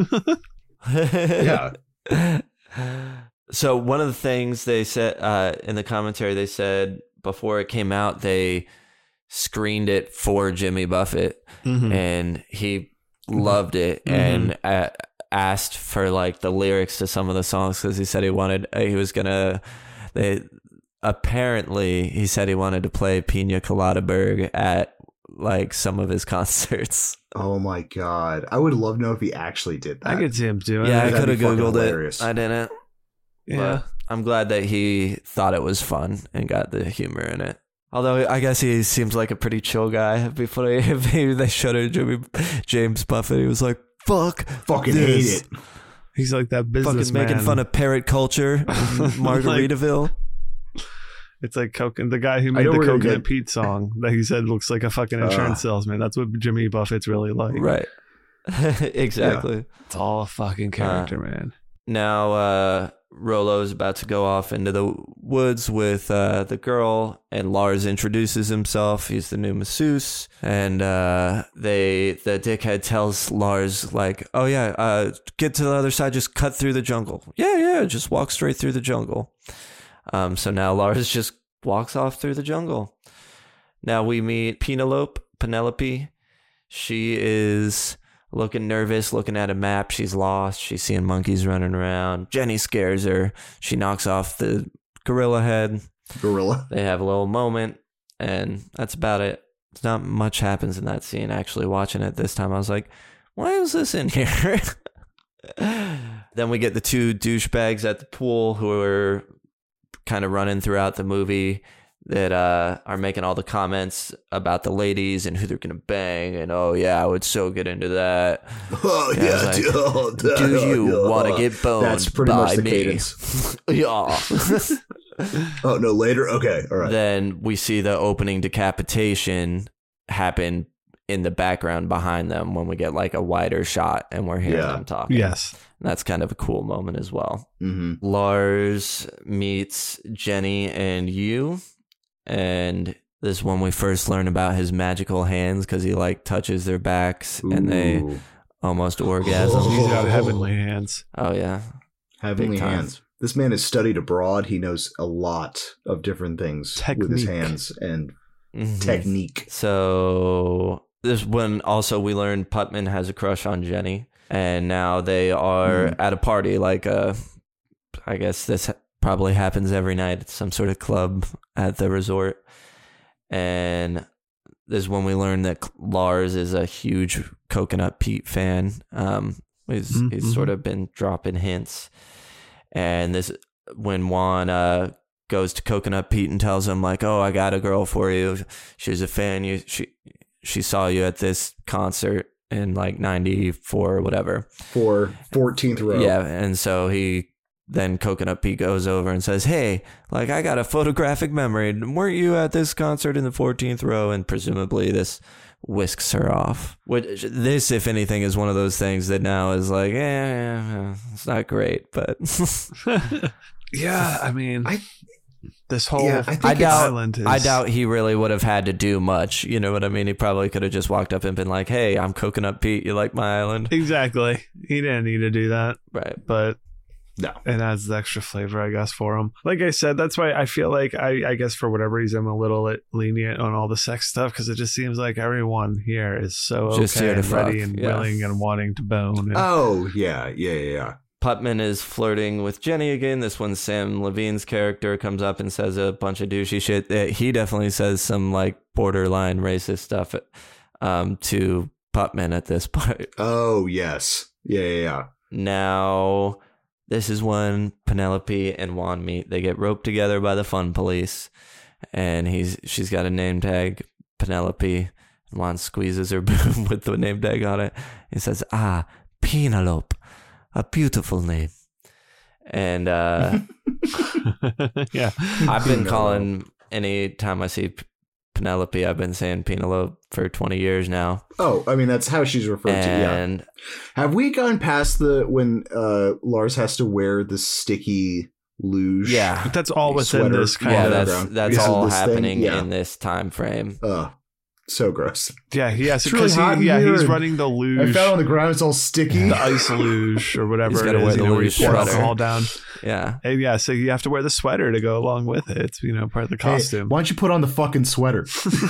fan. Yeah. So one of the things they said uh, in the commentary, they said before it came out, they screened it for Jimmy Buffett, Mhm. and he loved it Mhm. and uh, asked for like the lyrics to some of the songs because he said he wanted uh, he was gonna. They apparently he said he wanted to play Pina Colada Berg at like some of his concerts. Oh my god, I would love to know if he actually did that. I could see him doing Yeah, I it. that'd could have be fucking googled hilarious. it. I didn't. Yeah. But I'm glad that he thought it was fun and got the humor in it. Although I guess he seems like a pretty chill guy. Before they, maybe they showed it to Jimmy, James Buffett, he was like, "Fuck, Fucking this. hate it. He's like that Fucking businessman. making fun of parrot culture, in Margaritaville." It's like Coconut, the guy who I made know the we're gonna Coconut get- Pete song that he said looks like a fucking insurance Uh. salesman. That's what Jimmy Buffett's really like. Right. Exactly. It's all a fucking character, man. Now, uh, Rolo's about to go off into the woods with uh, the girl, and Lars introduces himself. He's the new masseuse, and uh, they the dickhead tells Lars like, "Oh yeah, uh, get to the other side. Just cut through the jungle. Yeah, yeah, just walk straight through the jungle." Um, so now Lars just walks off through the jungle. Now we meet Penelope. Penelope. She is looking nervous, looking at a map. She's lost. She's seeing monkeys running around. Jenny scares her. She knocks off the gorilla head. Gorilla. They have a little moment, and that's about it. It's not much happens in that scene. Actually, watching it this time, I was like, why is this in here? Then we get the two douchebags at the pool who are kind of running throughout the movie that uh, are making all the comments about the ladies and who they're going to bang. And, oh, yeah, I would so get into that. Oh Yeah, yeah, it's like, oh, Do you yeah. want to get boned That's pretty by much the me? cadence. Yeah. Oh no, later. Okay, all right. Then we see the opening decapitation happen in the background behind them when we get like a wider shot and we're hearing Yeah. them talking. Yes. That's kind of a cool moment as well. Mm-hmm. Lars meets Jenny and you, and this is when we first learn about his magical hands because he like touches their backs and they almost orgasm. He's got Oh. heavenly hands. Oh yeah. Heavenly Big time. hands. This man has studied abroad. He knows a lot of different things with his Technique. hands and Mhm. technique. So this when also we learned Putman has a crush on Jenny, and now they are Mhm. at a party. Like uh, I guess this probably happens every night at some sort of club at the resort, and this is when we learn that Lars is a huge Coconut Pete fan. Um, He's Mm-hmm. he's sort of been dropping hints, and this when Juan uh, goes to Coconut Pete and tells him like, "Oh, I got a girl for you. She's a fan. You she she saw you at this concert in like ninety-four or whatever For fourteenth row. Yeah, and so he then Coconut Pete goes over and says, "Hey, like I got a photographic memory. Weren't you at this concert in the fourteenth row?" And presumably this whisks her off. Which this, if anything, is one of those things that now is like, eh, eh, it's not great, but Yeah, I mean, I- this whole Yeah, I think I it's- doubt island is. I doubt he really would have had to do much. You know what I mean? He probably could have just walked up and been like, "Hey, I'm Coconut Pete. You like my island?" Exactly. He didn't need to do that, Right. but No. it adds the extra flavor, I guess, for him. Like I said, that's why I feel like I, I guess for whatever reason, I'm a little lenient on all the sex stuff because it just seems like everyone here is so Just okay here to and ready fuck, and yeah. willing and wanting to bone. And, Oh, yeah, yeah, yeah, yeah. Putman is flirting with Jenny again. This one, Sam Levine's character comes up and says a bunch of douchey shit. Uh, He definitely says some like borderline racist stuff um, to Putman at this point. Oh, yes. Yeah, yeah, yeah. Now, this is when Penelope and Juan meet. They get roped together by the fun police, and he's she's got a name tag, Penelope. Juan squeezes her boob with the name tag on it. He says, "Ah, Penelope, a beautiful name." And uh, yeah. I've been Penelope. calling any time I see P- Penelope, I've been saying Penelope for twenty years now. Oh, I mean, that's how she's referred to, yeah. And Have we gone past the when uh, Lars has to wear the sticky luge? yeah, But that's all within Sweater. this kind yeah, of. that's underground. that's This is all this thing, happening yeah. in this time frame. Ugh, so gross. Yeah, he has It's to really because hot in he, yeah, here he's and running the I luge, found on the ground, it's all sticky. the ice luge or whatever He's it gotta is. wear You the know, where you luge pour sweater. alcohol down. Yeah, And yeah, so you have to wear the sweater to go along with it. It's you know part of the Hey, costume. why don't you put on the fucking sweater?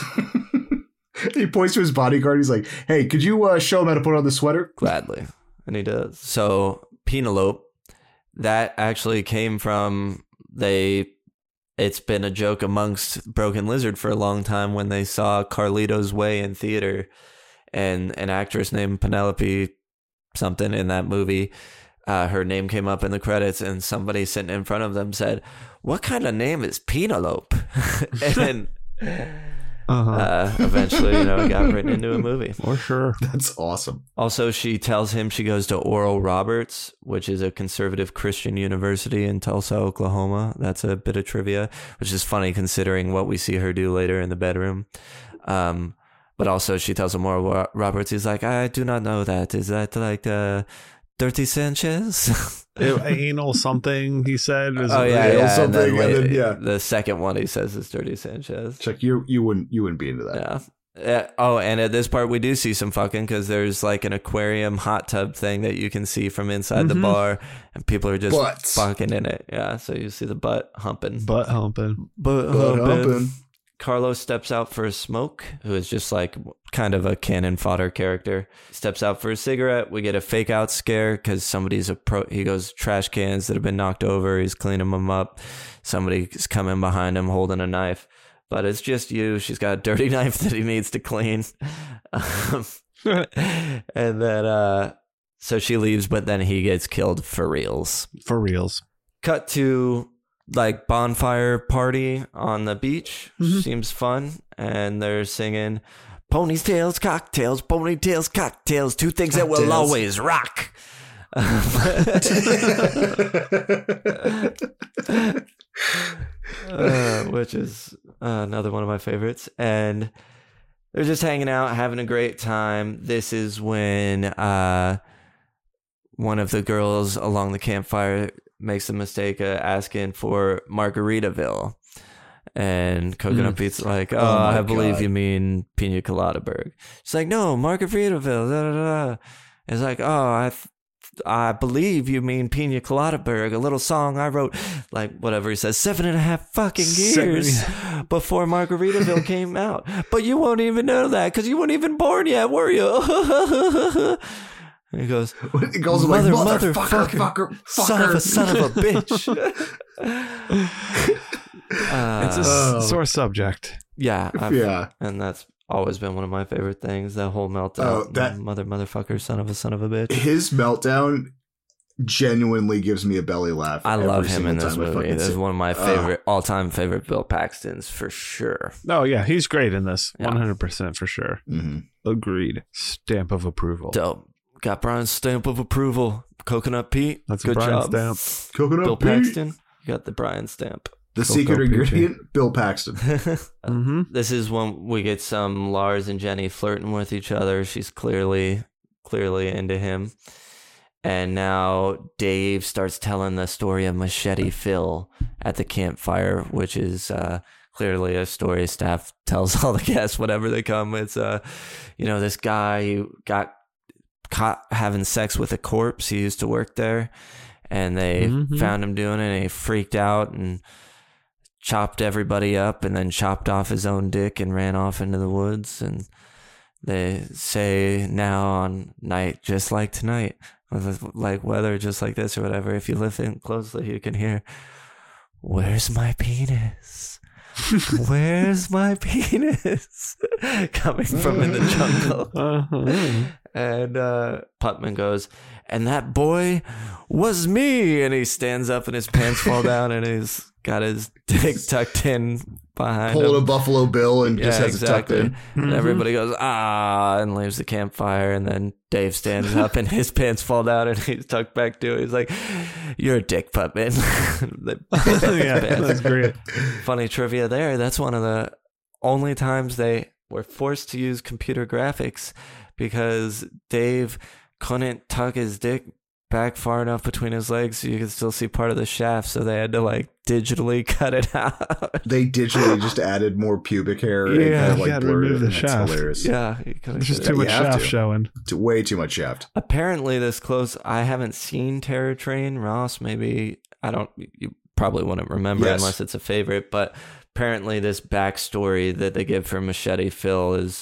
He points to his bodyguard. He's like, "Hey, could you uh, show him how to put on the sweater?" gladly. And he does. So Penelope, that actually came from they. It's been a joke amongst Broken Lizard for a long time when they saw Carlito's Way in theater, and an actress named Penelope something in that movie. Uh, her name came up in the credits, and somebody sitting in front of them said, "What kind of name is Penelope?" And Uh-huh. uh, eventually, you know, it got written into a movie. For sure. That's awesome. Also, she tells him she goes to Oral Roberts, which is a conservative Christian university in Tulsa, Oklahoma. That's a bit of trivia, which is funny considering what we see her do later in the bedroom. Um, but also, she tells him Oral Roberts. He's like, "I do not know that. Is that like uh, Dirty Sanchez?" It- anal something he said. Is Oh it- yeah, Yeah, yeah. And something, then, and wait, then, yeah. the second one he says is Dirty Sanchez. Chuck, you you wouldn't you wouldn't be into that. Yeah. Uh, oh, and at this part we do see some fucking because there's like an aquarium hot tub thing that you can see from inside the Mhm. bar, and people are just Butts. fucking in it. Yeah, so you see the butt humping. Butt humping. Butt Butt humping. Carlos steps out for a smoke, who is just like kind of a cannon fodder character. Steps out for a cigarette. We get a fake out scare because somebody's a pro. He goes trash cans that have been knocked over. He's cleaning them up. Somebody's coming behind him holding a knife, but it's just you. She's got a dirty knife that he needs to clean. Um, and then, uh, so she leaves, but then he gets killed for reals. For reals. Cut to like bonfire party on the beach. Mhm. Seems fun, and they're singing ponytails, cocktails, ponytails, cocktails, two things that will Cocktails. always rock. uh, which is uh, another one of my favorites. And they're just hanging out, having a great time. This is when uh, one of the girls along the campfire makes the mistake of asking for Margaritaville. And Coconut Mm. Pete's like, oh, Oh my I believe God. you mean Pina Colada Berg. She's like, no, Margaritaville. Da, da, da. It's like, oh, I th- I believe you mean Pina Colada Berg, a little song I wrote, like whatever he says, seven and a half fucking Seven- years before Margaritaville came out. But you won't even know that because you weren't even born yet, were you? And he goes, It goes like, Mother, motherfucker, motherfucker, fucker, fucker. son of a son of a bitch. uh, It's a Oh. s- sore subject. yeah, I've- Yeah. and that's always been one of my favorite things. That whole meltdown. Oh, that- mother, motherfucker, son of a son of a bitch. His meltdown genuinely gives me a belly laugh. I every love him single in this time I movie. fucking This see- is one of my Oh. favorite, all-time favorite Bill Paxtons for sure. Oh yeah, he's great in this. Yeah. one hundred percent for sure. Mhm. Agreed. Stamp of approval. Dope. Got Brian's stamp of approval. Coconut Pete. That's a good Brian job. stamp. Coconut Bill Pete. Paxton. You got the Brian stamp. The Cocoa secret Peachy. ingredient, Bill Paxton. Mm-hmm. This is when we get some Lars and Jenny flirting with each other. She's clearly, clearly into him. And now Dave starts telling the story of Machete Phil at the campfire, which is uh, clearly a story staff tells all the guests whenever they come. It's, uh, you know, this guy who got caught having sex with a corpse. He used to work there. And they Mhm. found him doing it, and he freaked out and chopped everybody up and then chopped off his own dick and ran off into the woods. And they say now on night just like tonight, with like weather just like this or whatever, if you listen closely you can hear, where's my penis? Where's my penis? Coming from in the jungle. Uh-huh. And uh, Putman goes, and that boy was me. And he stands up and his pants fall down and he's got his dick tucked in behind Pulling a him. Buffalo Bill and just Yeah, has exactly. it tucked in. And Mhm. everybody goes, ah, and leaves the campfire. And then Dave stands up and his pants fall down and he's tucked back to it. He's like, you're a dick, Putman. The Yeah, pants. that's great. Funny trivia there. That's one of the only times they were forced to use computer graphics because Dave couldn't tuck his dick back far enough between his legs so you could still see part of the shaft. So they had to like digitally cut it out. They digitally just added more pubic hair. and Yeah, kind of, you like gotta blurred remove it, the and it's shaft. hilarious. Yeah. you couldn't There's just do too that. much You have shaft to. showing. T- Way too much shaft. Apparently this close, I haven't seen Terror Train. Ross, maybe, I don't, you probably wouldn't remember Yes. unless it's a favorite, but apparently this backstory that they give for Machete Phil is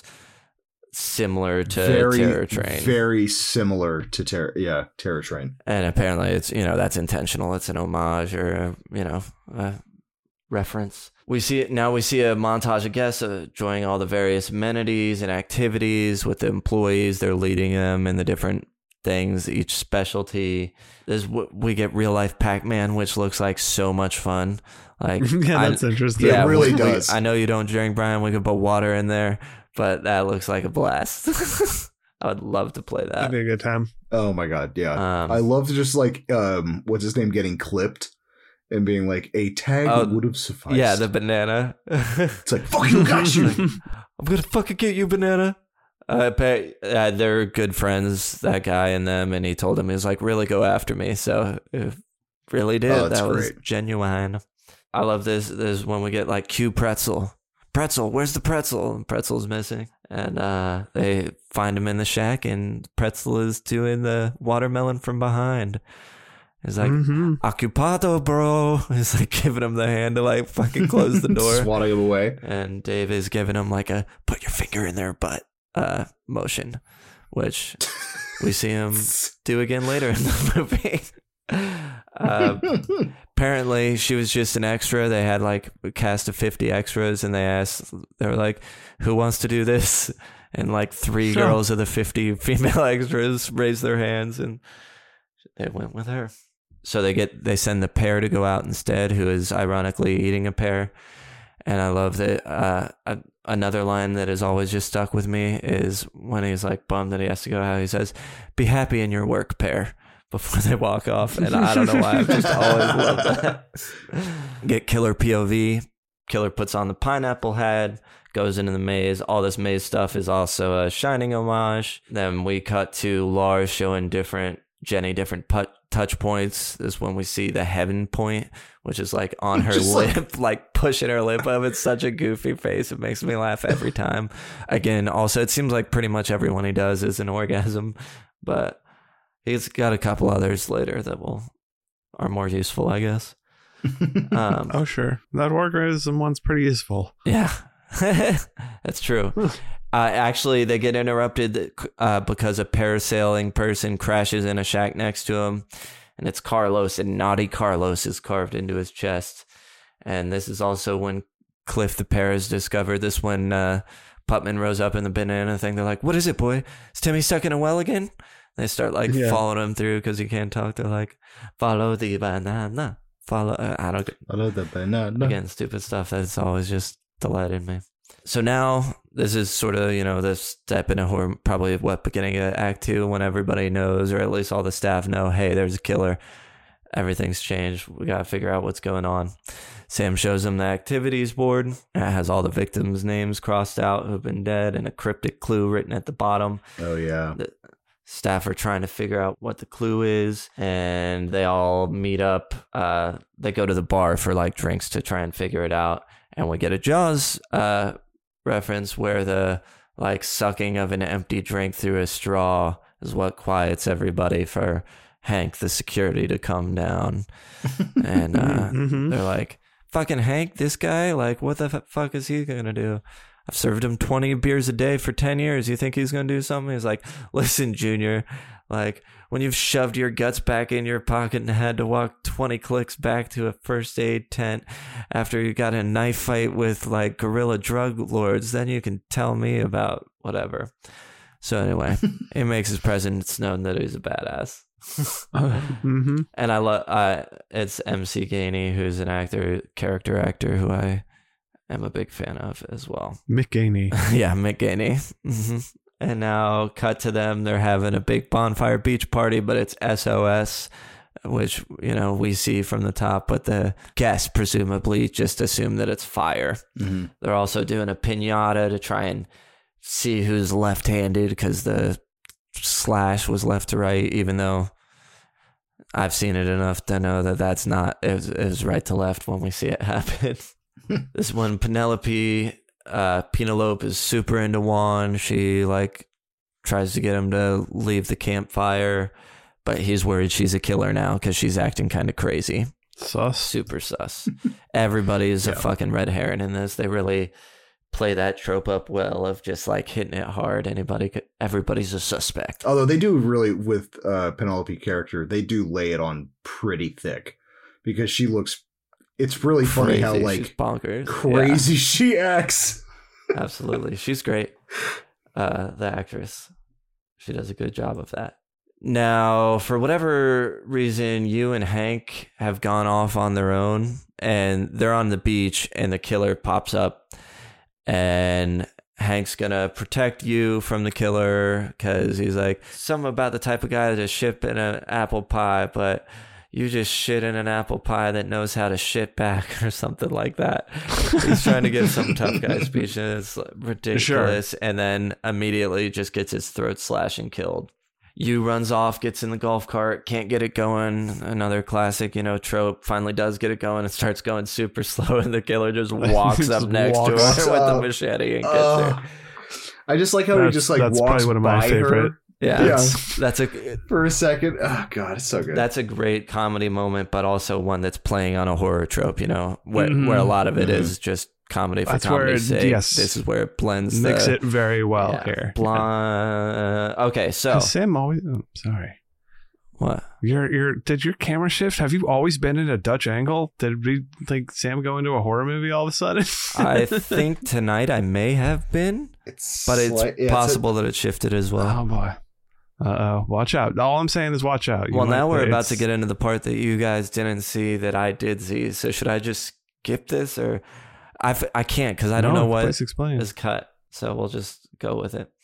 similar to very, Terror Train. very similar to Terror. Yeah, Terror Train. And apparently it's, you know, that's intentional. It's an homage or, a, you know, a reference. We see it now. We see a montage of guests uh, enjoying all the various amenities and activities with the employees. They're leading them in the different things, each specialty. There's w- we get real life Pac-Man, which looks like so much fun. Like, Yeah, I- that's interesting. It really we- does. I know you don't drink, Brian. We could put water in there, but that looks like a blast. I would love to play That'd that. be a good time. Oh my god, yeah. Um, I love just like um, what's his name getting clipped and being like a tag Oh, would have sufficed. yeah, the banana. It's like fuck you, got you. I'm gonna fucking get you, banana. Uh, but, uh, they're good friends, that guy and them, and he told him, he was like, really go after me. So it really did. Oh, that's that was great. genuine. I love this. This is when we get like Q Pretzel. Pretzel, where's the pretzel? And Pretzel's missing. And uh, they find him in the shack, and Pretzel is doing the watermelon from behind. He's like, Mm-hmm. occupado, bro. He's like giving him the hand to like fucking close the door. Swatting him away. And Dave is giving him like a put your finger in their butt uh, motion, which we see him do again later in the movie. uh, apparently, she was just an extra. They had like a cast of fifty extras, and they asked, they were like, who wants to do this? And like three Sure. girls of the fifty female extras raised their hands, and they went with her. So they get they send the pear to go out instead, who is ironically eating a pear. And I love that. Uh, a, another line that has always just stuck with me is when he's like bummed that he has to go out. He says, "Be happy in your work, pear," before they walk off. And I don't know why, I've just always loved that. Get Killer P O V. Killer puts on the pineapple hat, goes into the maze. All this maze stuff is also a Shining homage. Then we cut to Lars showing different Jenny different put, touch points. This is when we see the heaven point, which is like on her Just lip, like- like, pushing her lip up. It's such a goofy face. It makes me laugh every time. Again, also, it seems like pretty much everyone he does is an orgasm, but he's got a couple others later that will are more useful, I guess. Um, Oh, sure. That orgasm one's pretty useful. Yeah, that's true. Uh, actually, they get interrupted uh, because a parasailing person crashes in a shack next to him, and it's Carlos, and Naughty Carlos is carved into his chest. And this is also when Cliff the Pear is discovered. This when uh, Putman rose up in the banana thing. They're like, what is it, boy? Is Timmy stuck in a well again? They start like Yeah. following him through because he can't talk. They're like, follow the banana. Follow. Uh, I don't. Follow the banana. Again, stupid stuff that's always just delighted me. So now this is sort of, you know, this step in a horror, probably what, beginning of Act Two, when everybody knows, or at least all the staff know, hey, there's a killer. Everything's changed. We got to figure out what's going on. Sam shows them the activities board. It has all the victims' names crossed out who've been dead and a cryptic clue written at the bottom. Oh, yeah. The staff are trying to figure out what the clue is, and they all meet up. Uh, they go to the bar for like drinks to try and figure it out. And we get a Jaws uh, reference where the like sucking of an empty drink through a straw is what quiets everybody for Hank, the security, to come down. And uh, Mhm. they're like, fucking Hank, this guy, like, what the f- fuck is he gonna do? I've served him twenty beers a day for ten years. You think he's gonna do something? He's like, listen, Junior, like, when you've shoved your guts back in your pocket and had to walk twenty clicks back to a first aid tent after you got in a knife fight with like guerrilla drug lords, then you can tell me about whatever. So anyway, it makes his presence known that he's a badass. Mm-hmm. And I love uh, it's M C Gainey, who's an actor, character actor, who I am a big fan of as well. Mick Gainey. Yeah, Mick Gainey. hmm And now, cut to them. They're having a big bonfire beach party, but it's S O S, which, you know, we see from the top, but the guests presumably just assume that it's fire. Mm-hmm. They're also doing a piñata to try and see who's left-handed because the slash was left to right, even though I've seen it enough to know that that's not, it was, it was right to left when we see it happen. This one, Penelope, uh, Penelope is super into Juan. She like tries to get him to leave the campfire, but he's worried she's a killer now because she's acting kind of crazy. Sus. Super sus. Everybody is Yeah. a fucking red herring in this. They really play that trope up well of just like hitting it hard. Anybody could, everybody's a suspect. Although they do really, with uh, Penelope character, they do lay it on pretty thick because she looks, it's really funny Crazy. how She's like bonkers. crazy she acts. Yeah, absolutely. She's great. Uh, the actress. She does a good job of that. Now, for whatever reason, you and Hank have gone off on their own and they're on the beach and the killer pops up and Hank's gonna protect you from the killer because he's like, something about the type of guy to ship in an apple pie, but you just shit in an apple pie that knows how to shit back or something like that. He's trying to give some tough guy speech and it's ridiculous. Sure. And then immediately just gets his throat slashed and killed. You runs off, gets in the golf cart, can't get it going. Another classic, you know, trope. Finally does get it going and starts going super slow, and the killer just walks Just up next walks to her with up. the machete and gets Uh, her. I just like how That's- he just like that's walks probably one of my by favorite. her Yeah, yeah. That's, that's a for a second. Oh god, it's so good. that's a great comedy moment, but also one that's playing on a horror trope. You know, where Mhm. where a lot of it Mhm. is just comedy for That's where comedy's it- sake. yes. This is where it blends. Mix the, it very well yeah, here. Blonde. Okay, so Has Sam always. Oh, sorry. what? Your your did your camera shift? Have you always been in a Dutch angle? Did we think Sam go into a horror movie all of a sudden? I think tonight I may have been, it's but it's slight- yeah, possible that it shifted as well. Oh boy. Uh oh. Watch out. All I'm saying is watch out. You Well, might- now we're about it's- to get into the part that you guys didn't see that I did see. So should I just skip this, or I f- I can't because I don't No, know what please explain. is cut. So we'll just go with it.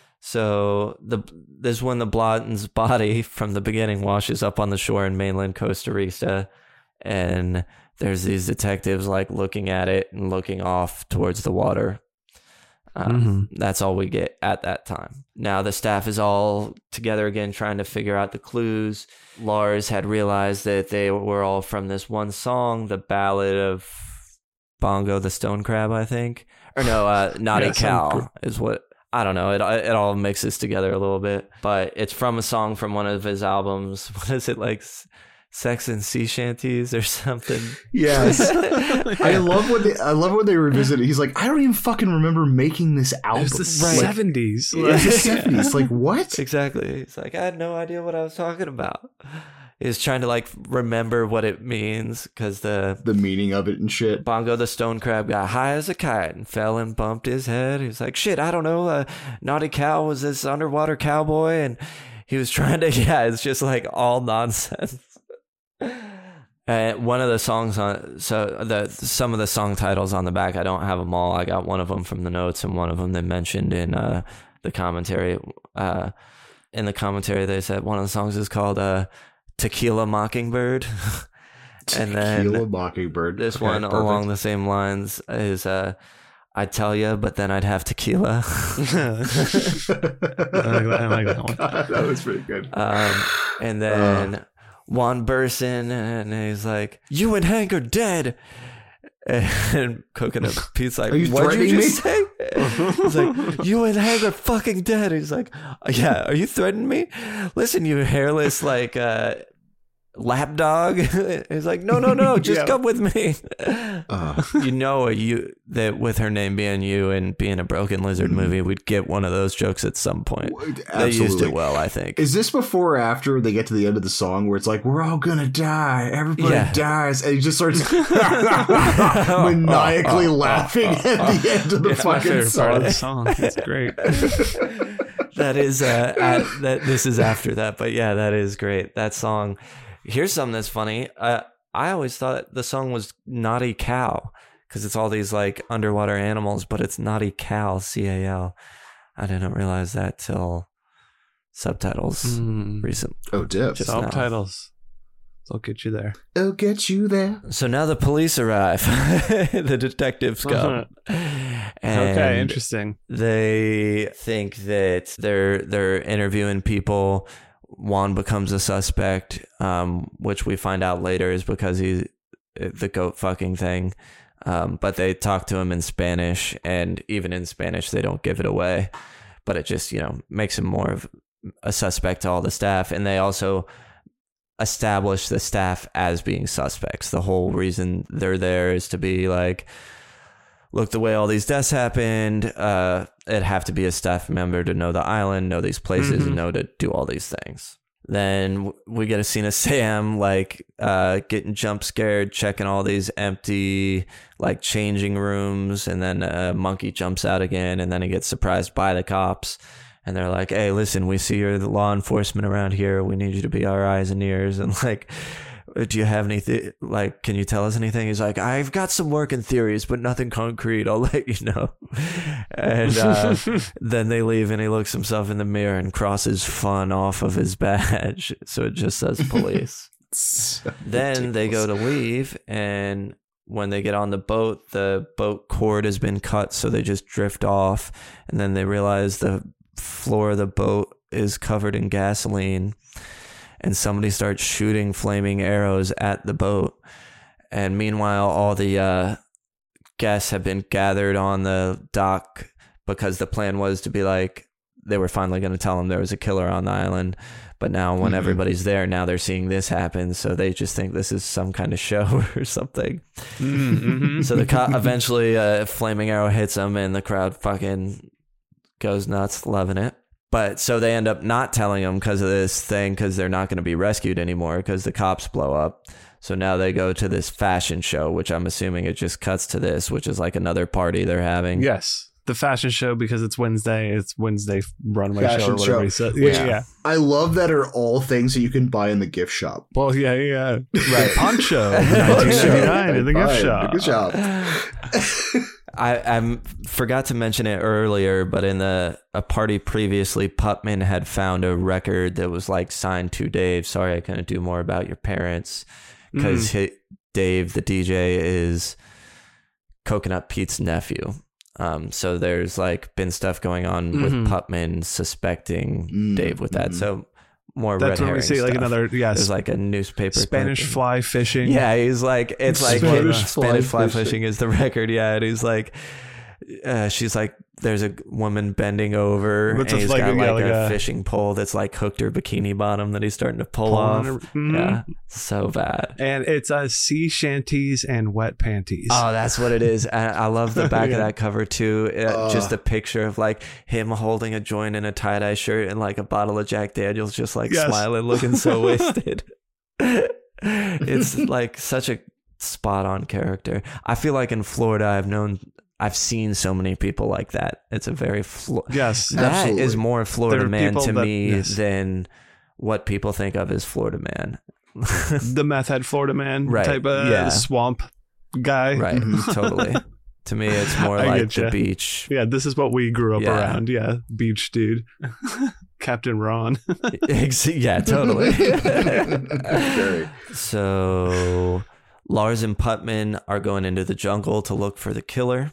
So the this is when the Blotton's body from the beginning washes up on the shore in mainland Costa Rica, and there's these detectives like looking at it and looking off towards the water. Um, Mhm. That's all we get at that time. Now the staff is all together again trying to figure out the clues. Lars had realized that they were all from this one song, the Ballad of Bongo the Stone Crab, I think. Or no, uh, Naughty Yeah, some Cow gr- is what, I don't know. It it all mixes together a little bit. But it's from a song from one of his albums. What is it, like Sex and Sea Shanties or something? Yes. I love when they I love when they revisit it. He's like, I don't even fucking remember making this It album. was the Like, seventies. it was the seventies. Like what? Exactly. It's like, I had no idea what I was talking about. He's trying to like remember what it means because the The meaning of it and shit. Bongo the stone crab got high as a kite and fell and bumped his head. He was like, shit, I don't know. Uh, Naughty Cow was this underwater cowboy, and he was trying to, yeah, it's just like all nonsense. And one of the songs on, so the some of the song titles on the back, I don't have them all. I got one of them from the notes and one of them they mentioned in uh, the commentary. Uh, in the commentary, they said one of the songs is called uh, Tequila Mockingbird. And then Tequila Mockingbird. this Okay, one perfect. along the same lines is uh, I'd tell you, but then I'd have tequila. I like that, I like that one. God, that was pretty good. Um, and then Juan bursts in and he's like, you and Hank are dead. And Coconut Pete's like, Are you what'd you threatening just say? He's like, you and Hank are fucking dead. He's like, yeah, are you threatening me? Listen, you hairless, like, uh, lapdog. He's like, no, no, no, just Yeah. come with me. Uh, You know, you that with her name being you and being a Broken Lizard movie, we'd get one of those jokes at some point. They used absolutely. it well, I think. Is this before or after they get to the end of the song where it's like, we're all gonna die, everybody Yeah. dies, and he just starts maniacally laughing at the end of the My fucking favorite part of song? the song. It's great. That is uh, at, that. This is after that, but yeah, that is great. That song. Here's something that's funny. Uh, I always thought the song was Naughty Cow because it's all these like underwater animals, but it's Naughty Cal, C A L. I didn't realize that till subtitles Mm. recent. Oh, dip. Just now. Subtitles. They'll get you there. I'll get you there. So now the police arrive. The detectives come. okay, And interesting. they think that they're they're interviewing people. Juan becomes a suspect, um, which we find out later is because he the goat fucking thing. Um, but they talk to him in Spanish, and even in Spanish, they don't give it away. But it just, you know, makes him more of a suspect to all the staff. And they also establish the staff as being suspects. The whole reason they're there is to be like, look, the way all these deaths happened, uh, it'd have to be a staff member to know the island, know these places, Mhm. and know to do all these things. Then w- we get a scene of Sam like uh, getting jump scared, checking all these empty like changing rooms, and then a monkey jumps out again, and then he gets surprised by the cops. And they're like, hey, listen, we see you're the law enforcement around here. We need you to be our eyes and ears. And like, do you have anything, like, can you tell us anything? He's like, I've got some working theories, but nothing concrete. I'll let you know. And uh, then they leave and he looks himself in the mirror and crosses fun off of his badge. So it just says police. Then they go to leave, and when they get on the boat, the boat cord has been cut, so they just drift off. And then they realize the floor of the boat is covered in gasoline, and somebody starts shooting flaming arrows at the boat. And meanwhile, all the uh, guests have been gathered on the dock because the plan was to be like, they were finally going to tell them there was a killer on the island. But now when Mhm. everybody's there, now they're seeing this happen. So they just think this is some kind of show or something. Mm-hmm. So the co- eventually a flaming arrow hits them, and the crowd fucking goes nuts, loving it. But so they end up not telling them because of this thing, because they're not going to be rescued anymore because the cops blow up. So now they go to this fashion show, which I'm assuming it just cuts to this, which is like another party they're having. Yes. The fashion show, because it's Wednesday. It's Wednesday runway Fashion show or whatever show. he said. Which- Yeah, yeah. I love that are all things that you can buy in the gift shop. Well, yeah, yeah. Right. Poncho, nineteen ninety-nine in the gift Fine, shop. Gift shop. I I forgot to mention it earlier, but in the a party previously, Putman had found a record that was like signed to Dave. Sorry, I couldn't do more about your parents, because Dave, the D J, is Coconut Pete's nephew. Um, so there's like been stuff going on Mhm. with Putman suspecting Mm, Dave with that. mhm. So more That's red when herring we see like stuff. another, yes, There's like a newspaper Spanish clipping. fly fishing. Yeah, he's like, it's like Spanish Spanish, fly Spanish fly fishing. fishing is the record. Yeah, and he's like, uh, she's like, there's a woman bending over, With and a he's flag- got yeah, like like a a- fishing pole that's like hooked her bikini bottom that he's starting to pull Pull off. on her- mhm. Yeah, so bad. And it's uh, sea shanties and wet panties. Oh, that's what it is. And I love the back Yeah. of that cover too. Uh, Uh. just a picture of like him holding a joint in a tie dye shirt and like a bottle of Jack Daniels, just like Yes. smiling, looking so wasted. It's like such a spot on character. I feel like in Florida, I've known, I've seen so many people like that. It's a very, Flo- yes, that absolutely. is more Florida There are man people to that- me yes. than what people think of as Florida man. the meth head Florida man Right, type of yeah. swamp guy. Right, totally. To me, it's more I like getcha. the beach. Yeah, this is what we grew up Yeah. around. Yeah, beach dude, Captain Ron. Ex- yeah, totally. Very. So Lars and Putman are going into the jungle to look for the killer.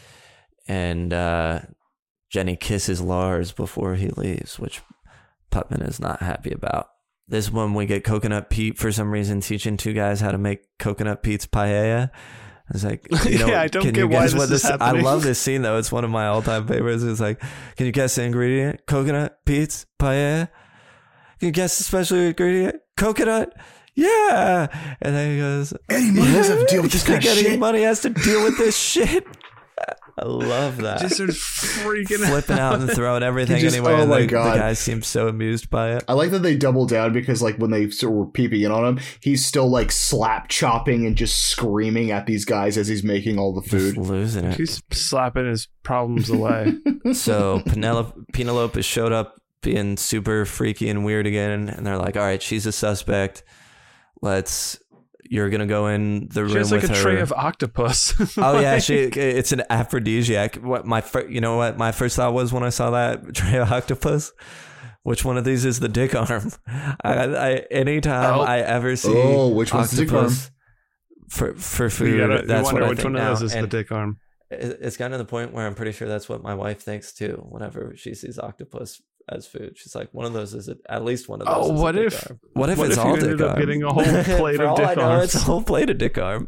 And uh, Jenny kisses Lars before he leaves, which Putman is not happy about. This one, we get Coconut Pete for some reason teaching two guys how to make Coconut Pete's paella. I was like, you know, Yeah, I don't can get you why guess this what is this? I happening. love this scene though. It's one of my all-time favorites. It's like, can you guess the ingredient? Coconut Pete's paella. Can you guess the special ingredient? Coconut. Yeah. And then he goes, Eddie Money doesn't have to deal with this You kind think of Eddie shit. Money has to deal with this shit. I love that. Just starts freaking Flipping out and throwing everything He just- anywhere. oh and my the, God. the guy seems so amused by it. I like that they double down because, like, when they sort of were peeping in on him, he's still like slap chopping and just screaming at these guys as he's making all the Just food. losing it. He's slapping his problems away. So Penelope, Penelope showed up being super freaky and weird again, and they're like, "All right, she's a suspect. Let's. You're gonna go in the room She has like with a her." tray of octopus. Oh yeah, Like- she. It's an aphrodisiac. What my fir- you know what my first thought was when I saw that tray of octopus. Which one of these is the dick arm? I, I anytime Oh. I ever see Oh, which one's the dick octopus for for food, You, gotta, you that's wonder what I which think one now. of those is the And dick arm. it- It's gotten to the point where I'm pretty sure that's what my wife thinks too. Whenever she sees octopus as food, she's like, one of those is a, at least one of those. Oh, is a what dick if- arm. What if what it's if you all ended dick up arm? getting a whole plate For of all dick I know, arms? it's a whole plate of dick arm.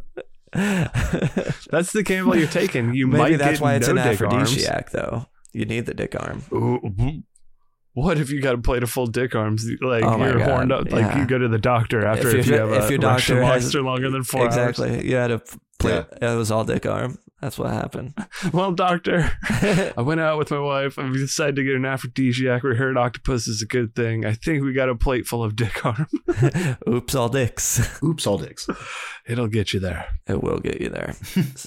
That's the gamble you're taking. You Maybe might that's get why it's no an dick arms. aphrodisiac, though. You need the dick arm. Ooh, what if you got a plate of full dick arms? Like Oh my you're God, horned up. Like yeah. you go to the doctor after If if, your- you have if a your doctor Russian has- monster longer than four exactly. hours. You had a plate. It was all dick arm. That's what happened. Well, doctor, I went out with my wife and we decided to get an aphrodisiac. We heard octopus is a good thing. I think we got a plate full of dick arm. Oops, all dicks. Oops, all dicks. It'll get you there. It will get you there.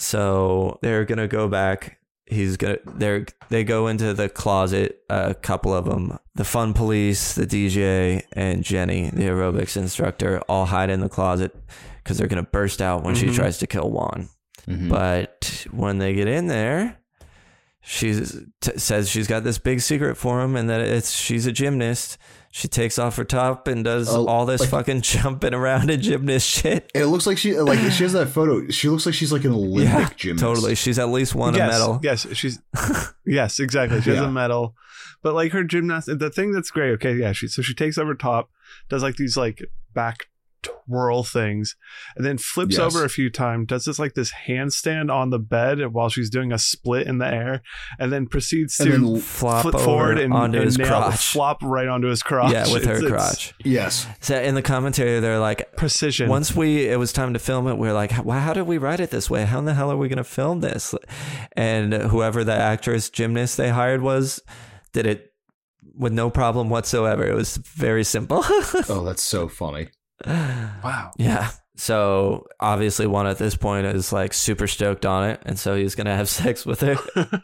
So they're gonna go back. He's gonna. They're they go into the closet. A couple of them. The fun police, the D J, and Jenny, the aerobics instructor, all hide in the closet because they're gonna burst out when Mhm. she tries to kill Juan. Mhm. But when they get in there, she t- says she's got this big secret for him, and that it's she's a gymnast. She takes off her top and does Oh, all this like- fucking jumping around and gymnast shit. It looks like she like she has that photo. She looks like she's like an Olympic Yeah, gymnast. totally. She's at least won yes, a medal. Yes, she's yes, exactly. She has Yeah. a medal, but like her gymnast, the thing that's great. Okay, yeah, she so she takes off her top, does like these like back twirl things, and then flips Yes. over a few times, does this like this handstand on the bed while she's doing a split in the air, and then proceeds to And then- Flop flip over forward and, onto and his nail, crotch. flop right onto his crotch. Yeah, with her It's- it's crotch. Yes. So in the commentary, they're like, precision. once we it was time to film it, we are like, wow, how did we write it this way? How in the hell are we going to film this? And whoever the actress gymnast they hired was, did it with no problem whatsoever. It was very simple. Oh, that's so funny. Wow. Yeah. So obviously one at this point is like super stoked on it. And so he's going to have sex with her.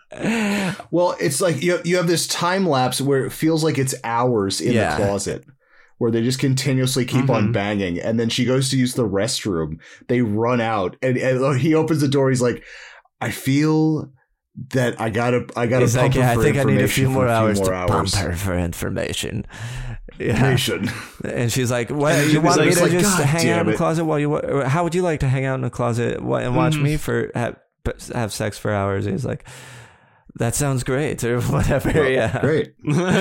Well, it's like you you have this time lapse where it feels like it's hours in Yeah. the closet, where they just continuously keep on Mhm. banging, and then she goes to use the restroom. They run out, and, and he opens the door. He's like, "I feel that I gotta, I gotta He's pump like, yeah, her I for think I need a information few more for a hours few to more pump hours." her for information. Yeah. Information. And she's like, "What? And You he's want like- me it's to like, just God hang out damn in the it. closet while you? wa- How would you like to hang out in the closet wa- and watch Mhm. me for have, have sex for hours?" He's like, "That sounds great," or whatever. Well, yeah, Great.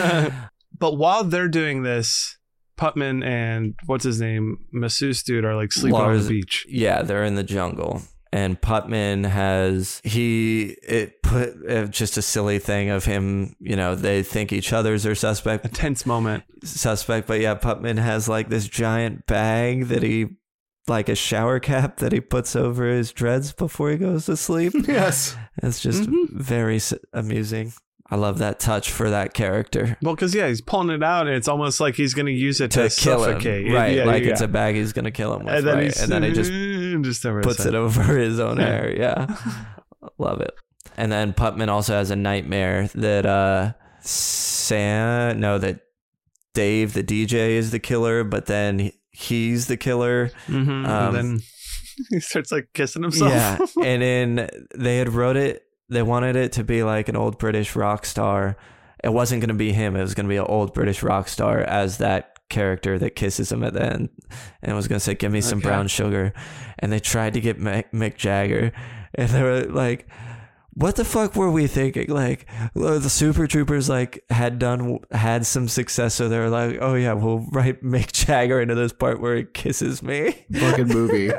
But while they're doing this, Putman and what's his name, masseuse dude, are like sleeping on Lars- the beach. Yeah, they're in the jungle, and Putman has he it put uh, just a silly thing of him. You know, they think each other's their A suspect, tense moment. suspect, but yeah, Putman has like this giant bag that he. Like a shower cap that he puts over his dreads before he goes to sleep. Yes. It's just Mhm. very s- amusing. I love that touch for that character. Well, because yeah, he's pulling it out, and it's almost like he's going to use it to, To kill suffocate. him, right? Yeah, like yeah. it's a bag he's gonna kill him with, and then, right? he's, and then he just just over puts his it head. over his own hair. Yeah, love it. And then Putman also has a nightmare that uh, Sam, no, that Dave, the D J, is the killer, but then he's the killer. Mm-hmm. Um, and then he starts like kissing himself. Yeah, and then they had wrote it. They wanted it to be like an old British rock star. It wasn't going to be him. It was going to be an old British rock star as that character that kisses him at the end, and it was going to say, "Give me some Okay. brown sugar." And they tried to get Mick, Mick Jagger, and they were like, "What the fuck were we thinking?" Like the Super Troopers like had done had some success, so they were like, "Oh yeah, we'll write Mick Jagger into this part where he kisses me." Fucking movie.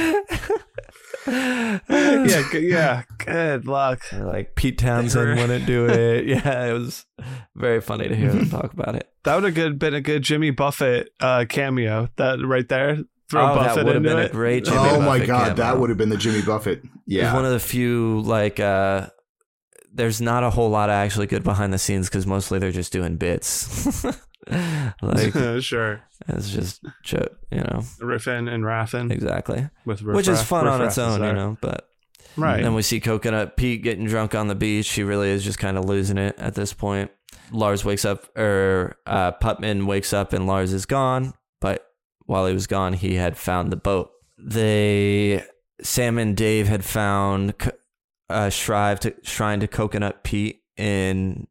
yeah, good, yeah. Good luck. Like Pete Townsend They were- wouldn't do it. Yeah, it was very funny to hear them talk about it. That would have good been a good Jimmy Buffett uh, cameo. That right there. Throw Oh, that Buffett would have into been it. a great Jimmy Oh my Buffett god, cameo. that would have been the Jimmy Buffett. It's Yeah. one of the few, like, uh, there's not a whole lot of actually good behind the scenes because mostly they're just doing bits. Like, sure. it's just, jo- you know, Riffin and Raffin exactly. with Which is Riff fun Raff. on Riff its Raff is own, you there. know, but. Right. Then we see Coconut Pete getting drunk on the beach. He really is just kind of losing it at this point. Lars wakes up, or uh, Putman wakes up and Lars is gone. But while he was gone, he had found the boat. They, Sam and Dave had found a shrine to, shrine to Coconut Pete in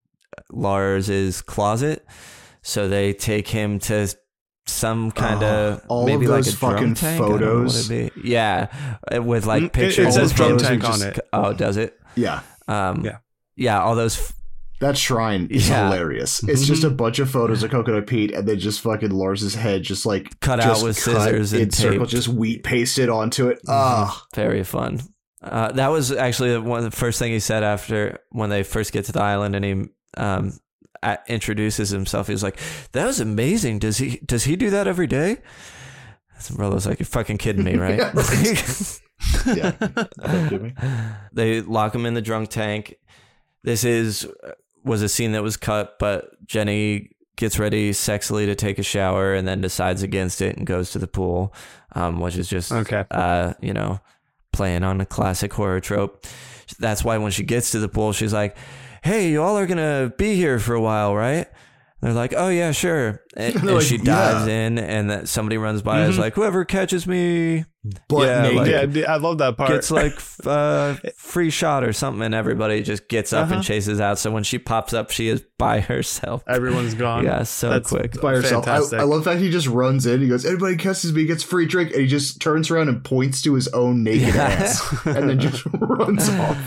Lars's closet. So they take him to some kind of Oh, all maybe of like those a drum fucking tank? I don't know what photos. it'd be. Yeah, with Mm, like it- pictures. it says of drum photos tank and on just- it. Oh, does it? Yeah. Um, Yeah. yeah, all those. F- That shrine is Yeah. hilarious. It's just a bunch of photos of Coconut Pete and then just fucking Lars's head just like Cut out just with cut scissors and in circle, taped. just wheat pasted onto it. Ah, Very fun. Uh, that was actually one of the first thing he said after when they first get to the island, and he um, a- introduces himself. He was like, "That was amazing. Does he does he do that every day?" Brother's like, "You're fucking kidding me, right?" Yeah, right. yeah. Don't give me. They lock him in the drunk tank. This is was a scene that was cut, but Jenny gets ready sexily to take a shower and then decides against it and goes to the pool, um, which is just Okay. uh, you know, playing on a classic horror trope. That's why when she gets to the pool, she's like, "Hey, you all are gonna be here for a while, right?" They're like, "Oh yeah, sure." And, and They're like, she dives "Yeah." in, and that somebody runs by, is like, "Whoever catches me Butt Yeah, naked. like- yeah, d- I love that part. gets like f- uh, free shot or something," and everybody just gets up Uh-huh. and chases out. So when she pops up, she is by herself. Everyone's gone. Yeah, so That's quick. by herself. I, Fantastic. I love that he just runs in. He goes, "Anybody catches me gets free drink," and he just turns around and points to his own naked Yeah. ass, and then just runs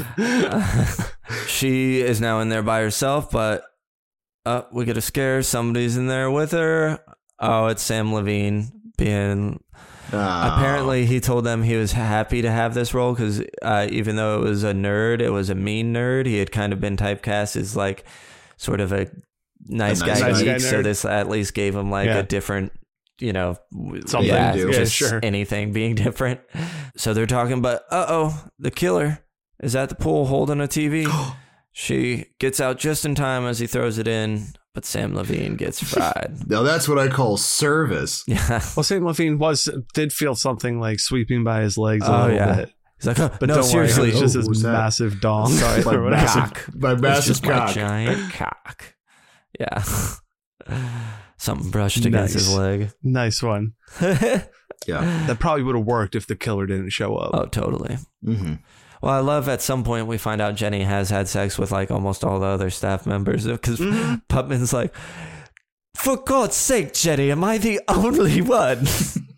off. She is now in there by herself, but uh, we get a scare. Somebody's in there with her. Oh, it's Sam Levine being. Ah. Apparently, he told them he was happy to have this role because uh, even though it was a nerd, it was a mean nerd. He had kind of been typecast as like sort of a nice, A nice guy, guy geek. nerd. So this at least gave him like Yeah. a different, you know, w- Something yeah, to do. Yeah, just sure. anything being different. So they're talking, but uh oh, the killer is at the pool holding a T V. She gets out just in time as he throws it in, but Sam Levine gets fried. Now that's what I call service. Yeah. Well, Sam Levine was did feel something like sweeping by his legs a Oh, little yeah. bit. He's like, oh, But no, don't seriously. worry, it was just Oh, his what was that? massive dong. Sorry, My or whatever. massive, cock. my It's massive just my cock. giant cock. Yeah. Something brushed against his Nice. leg. Nice one. Yeah. That probably would have worked if the killer didn't show up. Oh, totally. hmm Well, I love at some point we find out Jenny has had sex with like almost all the other staff members because Mhm. Putman's like, "For God's sake, Jenny, am I the only one?"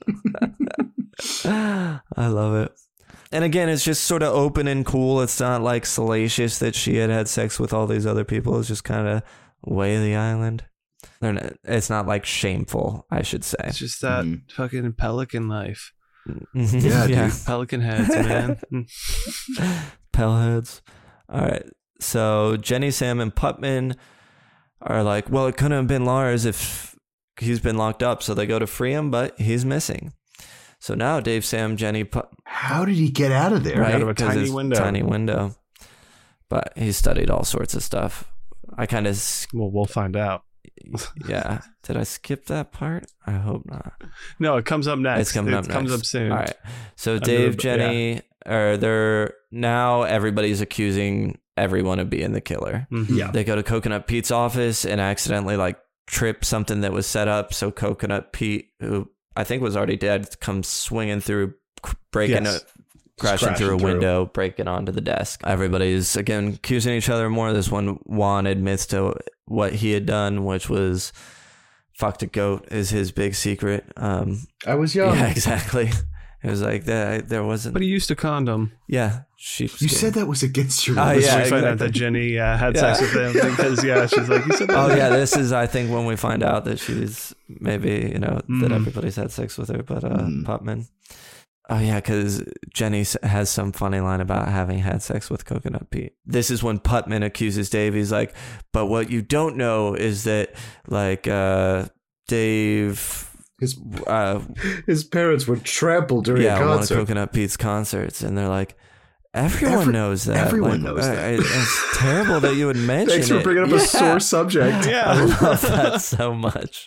I love it. And again, it's just sort of open and cool. It's not like salacious that she had had sex with all these other people. It's just kind of way of the island. They're not, it's not like shameful, I should say. It's just that Mhm. fucking pelican life. Yeah, dude. Pelican heads, man. Pellheads. All right. So Jenny, Sam, and Putman are like, well, it couldn't have been Lars if he's been locked up. So they go to free him, but he's missing. So now Dave, Sam, Jenny, Put- How did he get out of there? Right. out of a 'Cause tiny it's window. Tiny window. but he studied all sorts of stuff. I kind of, Well, we'll find out. yeah. Did I skip that part? I hope not. No, it comes up next. It's coming it up comes next. up soon. All right. So Under Dave, the- Jenny, or they're now everybody's accusing everyone of being the killer. Mhm. Yeah. They go to Coconut Pete's office and accidentally like trip something that was set up. So Coconut Pete, who I think was already dead, comes swinging through, c- breaking Yes. a, crashing crashing through a through. window, breaking onto the desk. Everybody's again accusing each other more. This one, Juan admits to what he had done, which was fucked a goat is his big secret. Um, I was young. yeah, exactly. It was like that. There wasn't. But he used a condom. Yeah, sheepskin. You said that was against your Oh, religion. yeah, we find out exactly. that Jenny uh, had Yeah. sex with him because yeah, she's like, you said that. Oh yeah, this is I think when we find out that she's maybe you know that Mm. everybody's had sex with her, but uh, Mm. Putman. Oh yeah, because Jenny s- has some funny line about having had sex with Coconut Pete. This is when Putman accuses Dave. He's like, "But what you don't know is that like uh, Dave." His Uh, his parents were trampled during yeah, a one of concert. Coconut Pete's concerts, and they're like, everyone Every- knows that. everyone Like, knows I- that. I- it's terrible that you would mention Thanks for it. bringing up Yeah. a sore subject. I Yeah. love that so much.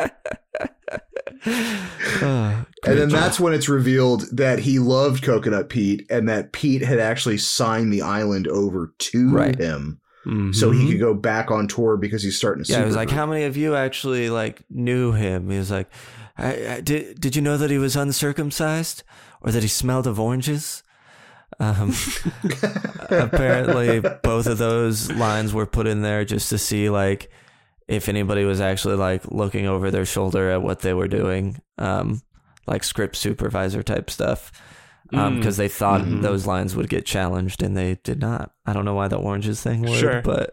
Oh, And then great that's when it's revealed that he loved Coconut Pete and that Pete had actually signed the island over to Right. him Mhm. so he could go back on tour because he's starting to Yeah, it was like, how many of you actually like knew him? He was like, I, I, did did you know that he was uncircumcised or that he smelled of oranges? Um, apparently, both of those lines were put in there just to see like if anybody was actually like looking over their shoulder at what they were doing, um, like script supervisor type stuff. Um, because they thought Mhm. those lines would get challenged and they did not. I don't know why the oranges thing would, Sure. but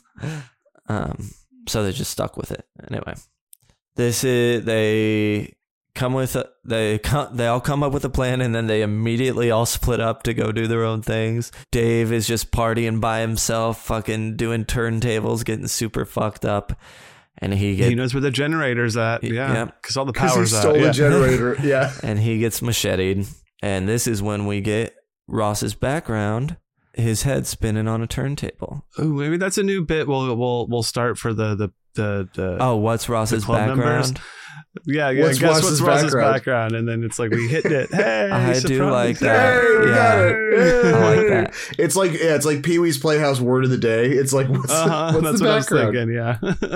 um, so they just stuck with it anyway. This is they come with a, they come, they all come up with a plan and then they immediately all split up to go do their own things. Dave is just partying by himself, fucking doing turntables, getting super fucked up, and he gets He knows where the generator's at. Y- Yeah, yeah. because all the because he power's stole out. the Yeah. generator. Yeah. and he gets macheted. And this is when we get Ross's background, his head spinning on a turntable. Ooh, maybe that's a new bit. We'll we'll we'll start for the the the. the Oh, what's Ross's club background? yeah, yeah. What's guess Ross's what's Ross's background? background? And then it's like we hit it. Hey, I do surprise. like that. Hey, we got Yeah. it. I like that. It's like yeah, it's like Pee Wee's Playhouse word of the day. It's like what's, Uh-huh, the, what's that's the what I was background? thinking. Yeah.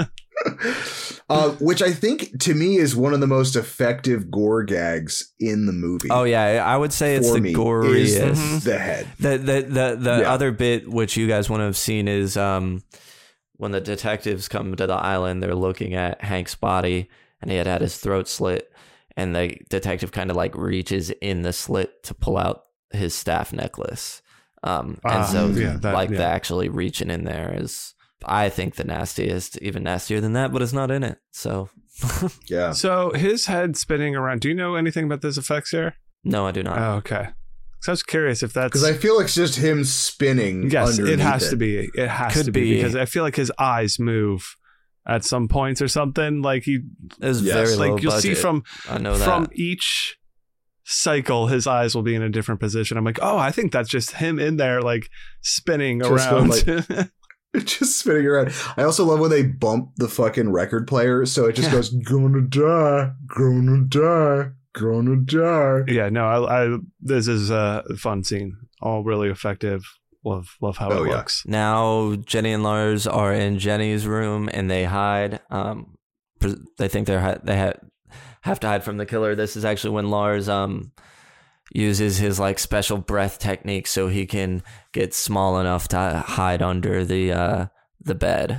uh, which I think to me is one of the most effective gore gags in the movie. Oh yeah, I would say it's for the me, goriest. is Mhm. the head. The the the, the Yeah. other bit which you guys want to have seen is um when the detectives come to the island, they're looking at Hank's body and he had had his throat slit, and the detective kind of like reaches in the slit to pull out his staff necklace. Um, and Ah, so yeah, that- like yeah. the actually reaching in there is, I think, the nastiest, even nastier than that, but it's not in it. So Yeah. So his head spinning around. Do you know anything about this effects here? no, I do not. Oh, okay. So I was curious if that's Because I feel like it's just him spinning. yes, it underneath has to be. It has Could to be, be. because I feel like his eyes move at some points or something. Like he, It was Yes. very like low you'll see budget. from I know that. from each cycle, his eyes will be in a different position. I'm like, oh, I think that's just him in there, like spinning Just around. going just spinning around. I also love when they bump the fucking record player, so it just Yeah. goes gonna die, gonna die, gonna die. yeah, no, I, I this is a fun scene. All really effective. Love love how Oh, it yeah. looks. Now Jenny and Lars are in Jenny's room and they hide. Um, pres- they think they're hi- they ha- have to hide from the killer. This is actually when Lars um uses his like special breath technique so he can get small enough to hide under the uh the bed.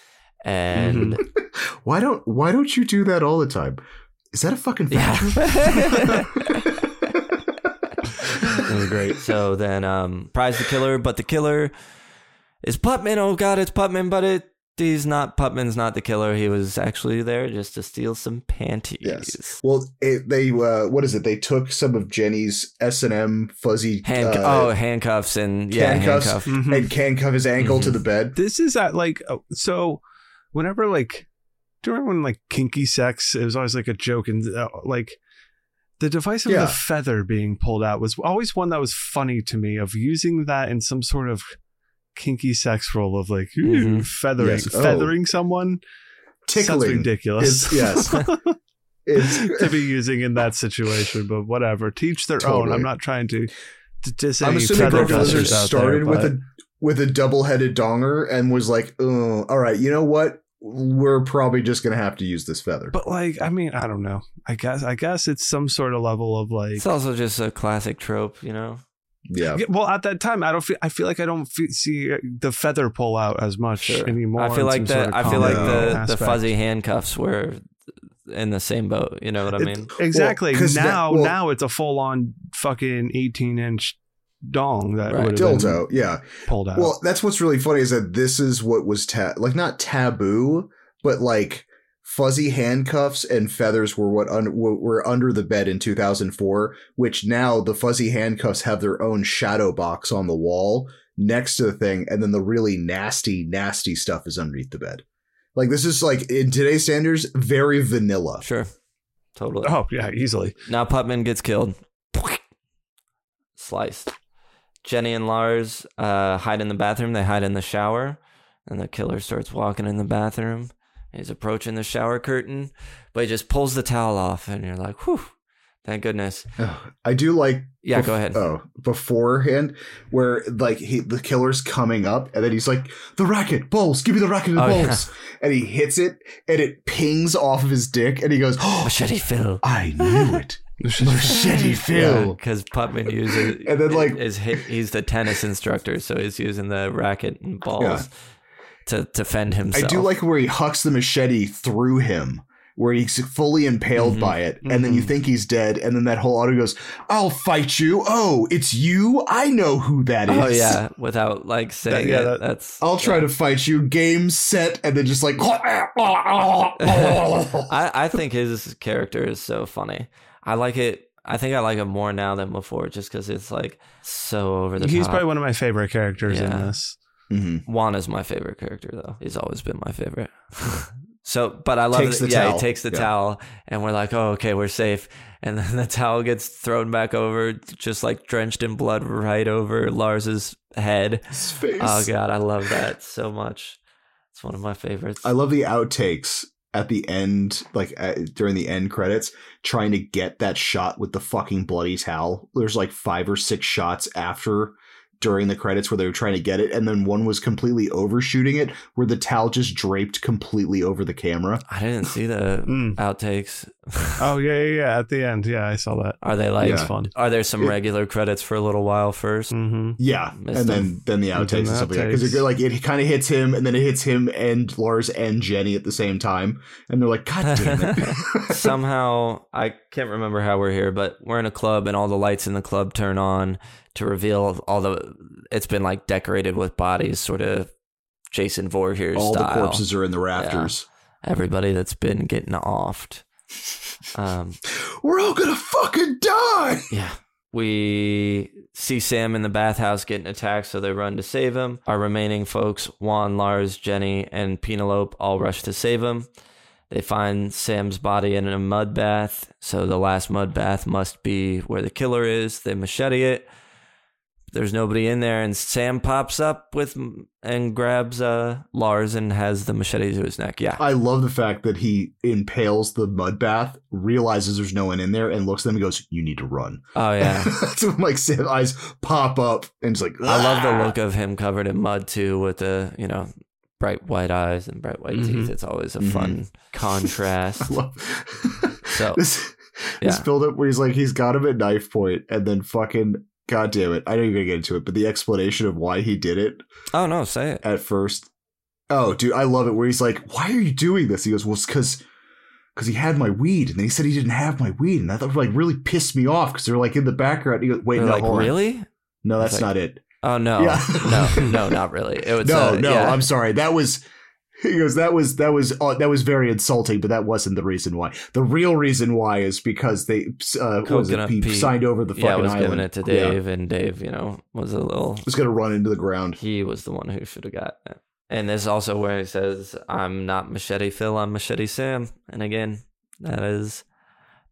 And Why don't Why don't you do that all the time? Is that a fucking fact? yeah. It was great. So then um prize the killer, but the killer is Putman. Oh god, it's Putman, but it he's not. Putman's not the killer. He was actually there just to steal some panties. Yes. Well, it, they uh, what is it? They took some of Jenny's S and M fuzzy Handc- uh, oh, handcuffs and yeah, handcuffs handcuff. Mhm. and handcuff his ankle to Mhm. the bed. This is at like oh, so. Whenever like, do you remember when like kinky sex? It was always like a joke, and uh, like the device of Yeah. the feather being pulled out was always one that was funny to me. Of using that in some sort of kinky sex role of like ooh, Mhm. feathering Yes. Oh. feathering someone. Sounds Tickling. ridiculous. It's, yes. It's, to be using in that situation, but whatever. Teach their own. Totally. I'm not trying to to diss I'm any assuming feather Bro Blizzard dusters out started there, with but- a with a double-headed donger and was like, oh, all right, you know what? We're probably just gonna have to use this feather. But like, I mean, I don't know. I guess I guess it's some sort of level of like. It's also just a classic trope, you know. Yeah. Yeah, well, at that time, I don't feel. I feel like I don't feel, see the feather pull out as much Sure. anymore. I feel in like some the sort of I feel like comedy the, the aspect. fuzzy handcuffs were in the same boat. You know what I It- mean? exactly. Well, 'cause that- now, well- now it's a full on fucking eighteen inch dong that Right. would have been Dildo, yeah. pulled out. Well, that's what's really funny is that this is what was ta- like not taboo, but like fuzzy handcuffs and feathers were what un- were under the bed in two thousand four. Which now the fuzzy handcuffs have their own shadow box on the wall next to the thing, and then the really nasty, nasty stuff is underneath the bed. Like this is like in today's standards, very vanilla. Sure, totally. oh yeah, easily. Now Putman gets killed, sliced. Jenny and Lars uh, hide in the bathroom. They hide in the shower, and the killer starts walking in the bathroom. He's approaching the shower curtain, but he just pulls the towel off, and you're like, "Whew, thank goodness." I do like Yeah, bef- go ahead. Oh, beforehand, where like he the killer's coming up, and then he's like, "The racket, balls, give me the racket and Oh, yeah. balls," and he hits it, and it pings off of his dick, and he goes, "Oh, Machete Phil. I knew it, machete Phil." Because Putman uses And then, like- is hit, he's the tennis instructor, so he's using the racket and balls Yeah. to to fend himself. I do like where he hucks the machete through him, where he's fully impaled Mhm. by it, and then you Mhm. think he's dead, and then that whole audio goes, "I'll fight you." Oh, it's you. I know who that is. Oh yeah, without like saying yeah, it. that- That's I'll try to fight you. Game, set, and then just like. I, I think his character is so funny. I like it. I think I like it more now than before, just because it's like so over the He's top. probably one of my favorite characters in Yeah. this. Mm-hmm. Juan is my favorite character, though. He's always been my favorite. So, but I love Takes it. the Yeah, towel. he takes the Yeah. towel, and we're like, "Oh, okay, we're safe." And then the towel gets thrown back over, just like drenched in blood, right over Lars's head. His face. Oh god, I love that so much. It's one of my favorites. I love the outtakes at the end, like uh, during the end credits, trying to get that shot with the fucking bloody towel. There's like five or six shots after during the credits where they were trying to get it, and then one was completely overshooting it, where the towel just draped completely over the camera. I didn't see the Mm. outtakes. Oh yeah, yeah, yeah. At the end, yeah, I saw that. Are they like? Yeah. Fun. Are there some It- regular credits for a little while first? Mm-hmm. Yeah, Missed and then them. then the And outtakes then and the stuff like that, because outtakes. it like it kind of hits him, and then it hits him and Lars and Jenny at the same time, and they're like, "God damn it!" Somehow, I can't remember how we're here, but we're in a club and all the lights in the club turn on to reveal all the. It's been like decorated with bodies, sort of Jason Voorhees All style. the corpses are in the rafters. Everybody that's been getting offed. Um, We're all gonna fucking die. yeah. We see Sam in the bathhouse getting attacked, so they run to save him. Our remaining folks, Juan, Lars, Jenny, and Penelope, all rush to save him. They find Sam's body in a mud bath, so the last mud bath must be where the killer is. They machete it. There's nobody in there, and Sam pops up with and grabs uh, Lars and has the machete to his neck. Yeah. I love the fact that he impales the mud bath, realizes there's no one in there, and looks at them and goes, "You need to run." Oh, yeah. That's when like Sam's eyes pop up, and it's like, I love the "Ah." look of him covered in mud too, with the, you know, bright white eyes and bright white Mhm. teeth. It's always a Mhm. fun contrast. I love So, this, this yeah. build up where he's like, he's got him at knife point, and then fucking, god damn it, I know you're gonna get into it, but the explanation of why he did it Oh no, say it. at first. Oh, dude, I love it where he's like, "Why are you doing this?" He goes, "Well, it's because because he had my weed, and then he said he didn't have my weed, and I thought like really pissed me off because they're like in the background." He goes, "Wait, They're no, like, hold on. really? No, that's It's not like- it. Oh no, Yeah. no, no, not really. It was no, uh, no, yeah. I'm sorry. That was." He goes, that was that was uh, that was very insulting, but that wasn't the reason why. The real reason why is because they uh, what was it, Coconut Pete Pete. signed over the fucking yeah, I was island. giving it to Yeah. Dave, and Dave, you know, was a little. Was gonna run into the ground. He was the one who should have got it. And there's also where he says, "I'm not Machete Phil, I'm Machete Sam." And again, that is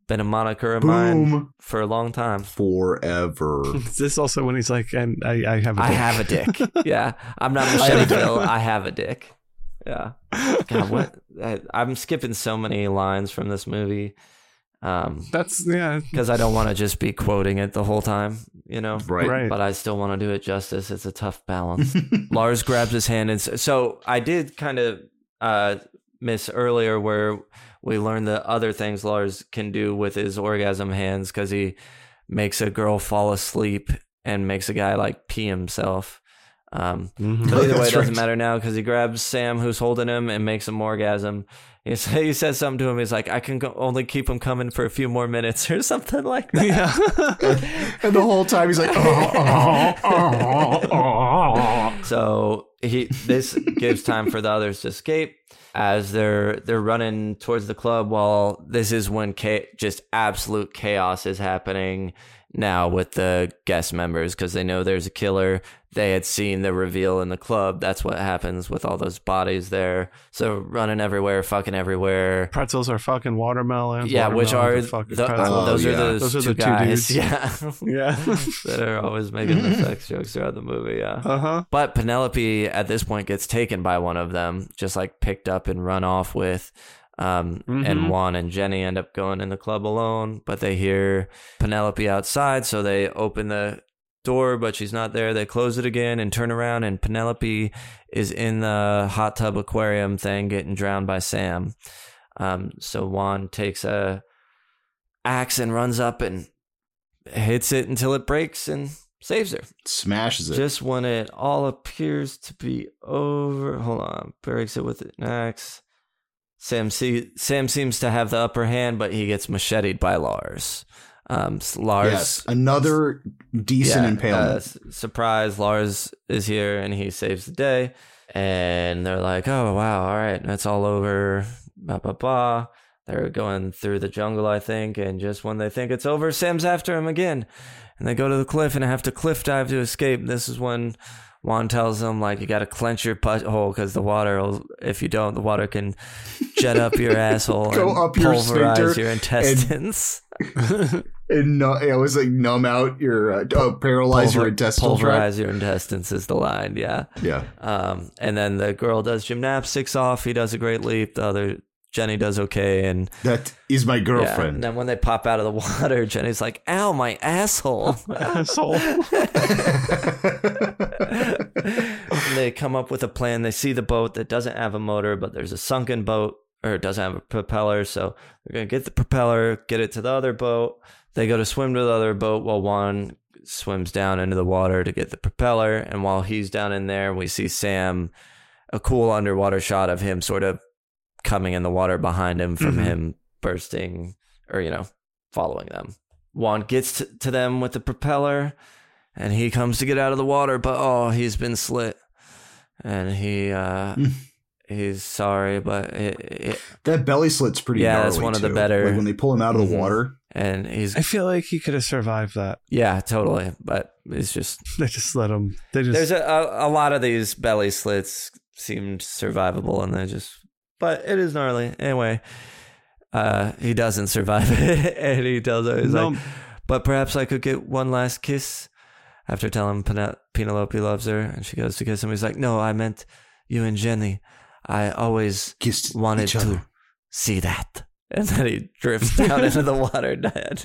been a moniker of Boom. mine for a long time. Forever. Is this also when he's like, and I, I have a I dick. have a dick. Yeah. I'm not Machete Phil. I have a dick. Yeah. God, what? I, I'm skipping so many lines from this movie. Um, That's, yeah. because I don't want to just be quoting it the whole time, you know? Right. Right. But I still want to do it justice. It's a tough balance. Lars grabs his hand. And so, so I did kind of uh, miss earlier where we learned the other things Lars can do with his orgasm hands, because he makes a girl fall asleep and makes a guy like pee himself. Um, Mhm. but either way, That's it doesn't right. matter now, because he grabs Sam, who's holding him, and makes him orgasm. He, say, he says something to him. He's like, I can go, only keep him coming for a few more minutes or something like that. Yeah. And the whole time he's like, oh, oh, oh, oh. So he this gives time for the others to escape as they're they're running towards the club. While this is when cha- just absolute chaos is happening now with the guest members, because they know there's a killer. They had seen the reveal in the club. That's what happens with all those bodies there. So running everywhere, fucking everywhere. Pretzels are fucking watermelons. Yeah, which are watermelons the, fucking the- pretzels. Oh, those yeah. are those, Those are two the two guys. dudes. Yeah, Yeah. that are always making the sex jokes throughout the movie. Yeah. Uh huh. But Penelope at this point gets taken by one of them, just like picked up and run off with. Um, Mhm. And Juan and Jenny end up going in the club alone, but they hear Penelope outside, so they open the door, but she's not there. They close it again and turn around, and Penelope is in the hot tub aquarium thing getting drowned by Sam. Um, so Juan takes a axe and runs up and hits it until it breaks and saves her. Smashes it. Just when it all appears to be over, hold on, breaks it with an axe. Sam see, Sam seems to have the upper hand, but he gets macheted by Lars. Um, Lars, yes, another decent yeah, impalement. uh, s- surprise, Lars is here and he saves the day. And they're like, oh, wow, all right, that's all over. Bah, bah, bah. They're going through the jungle, I think. And just when they think it's over, Sam's after him again. And they go to the cliff and have to cliff dive to escape. This is when Juan tells them, like, you got to clench your butthole because the water, will, if you don't, the water can jet up your asshole Go and up your pulverize sphincter your intestines. And no, it was like numb out your, uh, oh, paralyze your Pulver- intestinal tract. Pulverize your intestines is the line, yeah. Yeah. Um, and then the girl does gymnastics off. He does a great leap. The other Jenny does okay, and That is my yeah. girlfriend. And then when they pop out of the water, Jenny's like, "Ow, my asshole!" Asshole. And they come up with a plan. They see the boat that doesn't have a motor, but there's a sunken boat, or it doesn't have a propeller. So they're gonna get the propeller, get it to the other boat. They go to swim to the other boat while Juan swims down into the water to get the propeller. And while he's down in there, we see Sam, a cool underwater shot of him sort of coming in the water behind him from Mhm. him bursting or, you know, following them. Juan gets to, to them with the propeller and he comes to get out of the water, but oh, he's been slit. And he, uh, he's sorry, but it, it, That belly slit's pretty Yeah, gnarly, that's one of the too. better- Like when they pull him out of the Mhm. water. and he's, I feel like he could have survived that. yeah, totally. But it's just, They just let him. They just. there's a, a, a lot of these belly slits seemed survivable and they just, but it is gnarly. Anyway, uh, he doesn't survive it. And he tells her, he's No. like, but perhaps I could get one last kiss after telling Pen- Penelope loves her. And she goes to kiss him. He's like, no, I meant you and Jenny. I always Kissed wanted each to other. see that. And then he drifts down into the water dead.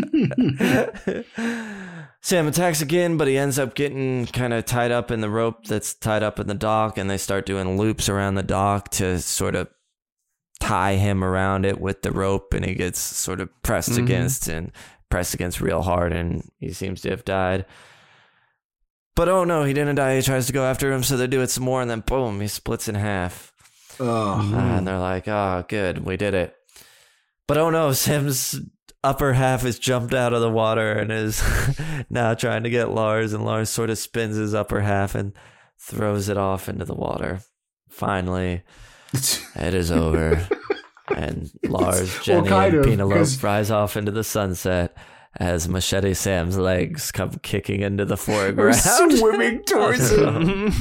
Sam attacks again, but he ends up getting kind of tied up in the rope that's tied up in the dock, and they start doing loops around the dock to sort of tie him around it with the rope, and he gets sort of pressed Mhm. against and pressed against real hard, and he seems to have died. But oh no, he didn't die. He tries to go after him, so they do it some more, and then boom, he splits in half. Oh. Uh, and they're like, oh, good, we did it. But oh no, Sam's upper half has jumped out of the water and is now trying to get Lars, and Lars sort of spins his upper half and throws it off into the water. Finally, it is over. And Lars, Jenny, kind and of, Penelope 'cause- rise off into the sunset as Machete Sam's legs come kicking into the We're foreground. swimming towards him.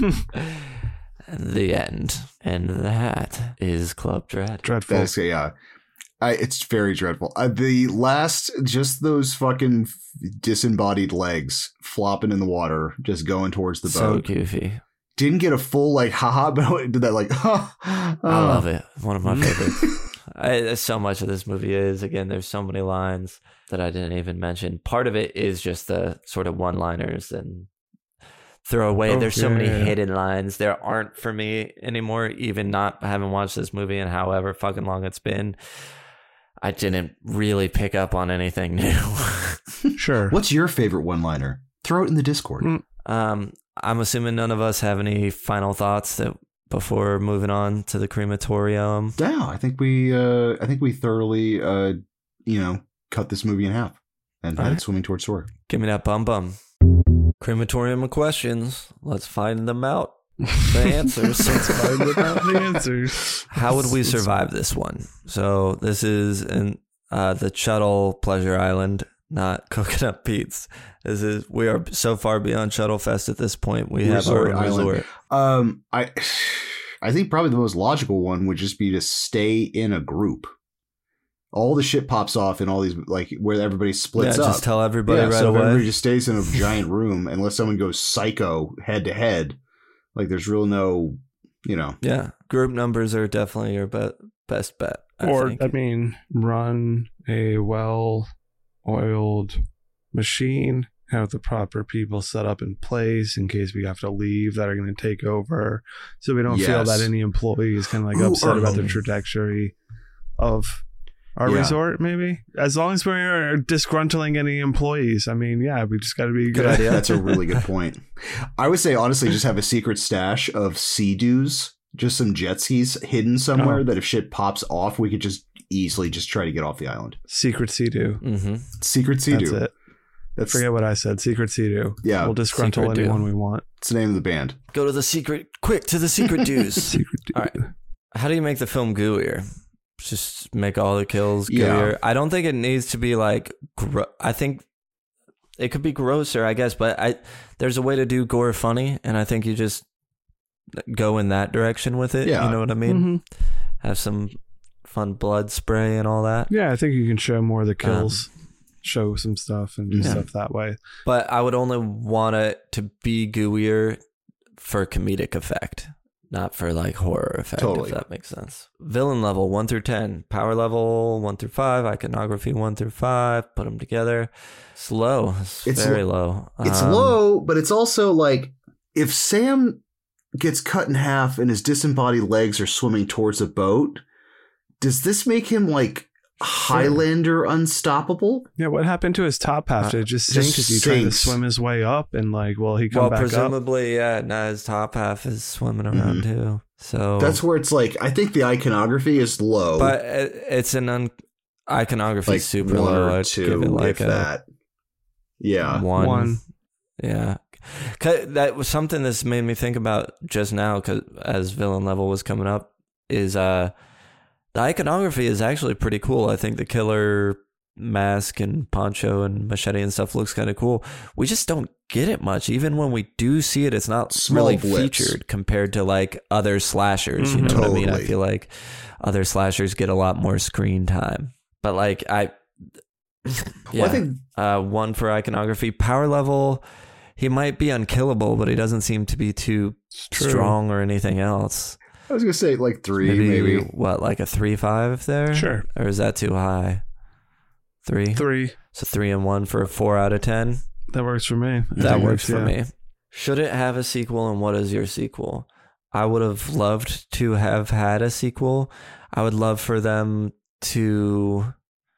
And the end. And that is Club Dread. Dreadful. That's, yeah. I, it's very dreadful. Uh, the last, just those fucking disembodied legs flopping in the water, just going towards the So boat. goofy. Didn't get a full like haha, but it did that like ha. I love it. One of my favorites. I, so much of this movie is, again, there's so many lines that I didn't even mention. Part of it is just the sort of one-liners and throwaway. Oh, there's so yeah, many yeah. hidden lines. There aren't for me anymore, even not having watched this movie and however fucking long it's been. I didn't really pick up on anything new. Sure. What's your favorite one-liner? Throw it in the Discord. Mm. um, I'm assuming none of us have any final thoughts that before moving on to the crematorium. Yeah, I think we, uh, I think we thoroughly, uh, you know, cut this movie in half and All had right. it swimming towards shore. Give me that bum bum. Crematorium of questions. Let's find them out. The answers. Find out the answers. How would we survive this one? So this is in uh, the Shuttle Pleasure Island, not Coconut Pete's. This is we are so far beyond Shuttle Fest at this point. We Resort have our own Island. resort. Um, I, I think probably the most logical one would just be to stay in a group. All the shit pops off in all these, like where everybody splits yeah, up. just tell everybody yeah, right so if away. everybody just stays in a giant room unless someone goes psycho head to head. Like there's real no, you know. Yeah, group numbers are definitely your be- best bet. I Or, think. I mean, run a well-oiled machine, have the proper people set up in place in case we have to leave that are going to take over, so we don't feel Yes. that any employee is kind of like Ooh, upset or- about the trajectory of our Yeah. resort, maybe. As long as we're disgruntling any employees, I mean, yeah, we just got to be Good good. idea. That's a really good point. I would say, honestly, just have a secret stash of Sea-Doos, just some jet skis hidden somewhere Oh. that if shit pops off, we could just easily just try to get off the island. Secret Sea-Doo. Mm-hmm. Secret Sea-Doo. That's it. That's, Forget what I said. Secret Sea-Doo. Yeah, We'll disgruntle Secret anyone Doo. we want. it's the name of the band. Go to the secret, quick to the secret dues. Secret Doo. All right. How do you make the film gooier? Just make all the kills Yeah. gooier. I don't think it needs to be like. Gro- I think it could be grosser, I guess, but I there's a way to do gore funny, and I think you just go in that direction with it. Yeah. You know what I mean? Mhm. Have some fun blood spray and all that. Yeah, I think you can show more of the kills, show some stuff, and do Yeah. stuff that way. But I would only want it to be gooier for comedic effect, not for like horror effect, Totally. if that makes sense. Villain level one through ten, power level one through five, iconography one through five, put them together. It's low. It's, It's very lo- low. It's Um, low, but it's also like if Sam gets cut in half and his disembodied legs are swimming towards a boat, does this make him like Highlander unstoppable? Yeah, what happened to his top half? Uh, Did it just just sink? Is he trying to sinks. swim his way up and like, will he come Well, back up? presumably, yeah. Now his top half is swimming around too. So That's where it's like I think the iconography is low, but it, it's an un- iconography like super one low. or I'd two, give it like if a that. Yeah, one. One. Yeah. 'Cause that was something that's made me think about just now, because as villain level was coming up, is uh the iconography is actually pretty cool. I think the killer mask and poncho and machete and stuff looks kind of cool. We just don't get it much. Even when we do see it, it's not Small really blips. featured compared to like other slashers. You know Mhm. what I mean? I Totally. feel like other slashers get a lot more screen time. But like I yeah. Well, I think Uh, one for iconography. Power level, he might be unkillable, but he doesn't seem to be too True. strong or anything else. I was gonna say like three, Maybe, maybe. what, like a three five there? Sure. Or is that too high? Three. Three. So three and one for a four out of ten. That works for me. That think works for yeah. me. Should it have a sequel, and what is your sequel? I would have loved to have had a sequel. I would love for them to.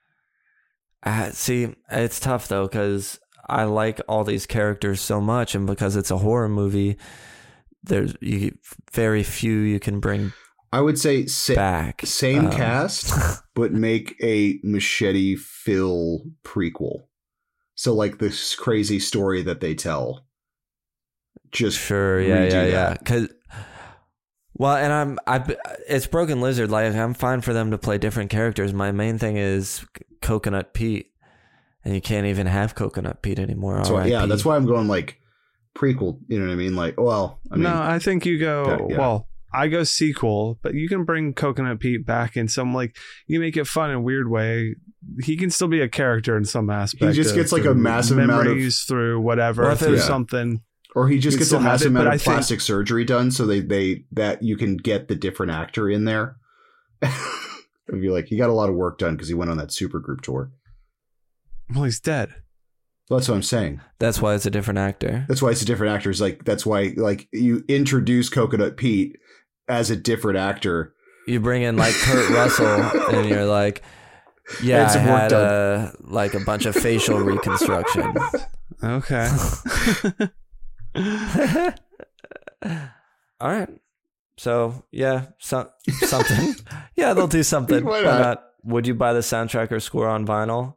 Uh, see, it's tough though, because I like all these characters so much, and because it's a horror movie, there's you, very few you can bring I would say sa- back. same Um, cast, but make a Machete Phil prequel. So like this crazy story that they tell. Just Sure, yeah, redo yeah, yeah. that. Because, well, and I'm, I, it's Broken Lizard. Like, I'm fine for them to play different characters. My main thing is Coconut Pete, and you can't even have Coconut Pete anymore. That's why, yeah, R I P. that's why I'm going like prequel. You know what I mean? Like, well, I mean, no, I think you go, Yeah, yeah. well, I go sequel, but you can bring Coconut Pete back in some, like, you make it fun in a weird way. He can still be a character in some aspect. He just gets like a massive amount of memories through whatever, Well, through yeah. something. Or he just You'd gets a still have massive it, amount but of I think- plastic surgery done, so they they that you can get the different actor in there. It'd be like he got a lot of work done because he went on that supergroup tour. Well, he's dead. That's what I'm saying. That's why it's a different actor. That's why it's a different actor. It's like that's why like you introduce Coconut Pete as a different actor. You bring in like Kurt Russell, and you're like, yeah, And I some work had done. a, like a bunch of facial reconstruction. Okay. All right. So yeah, so, something. Yeah, they'll do something. Why Why not? not? Would you buy the soundtrack or score on vinyl?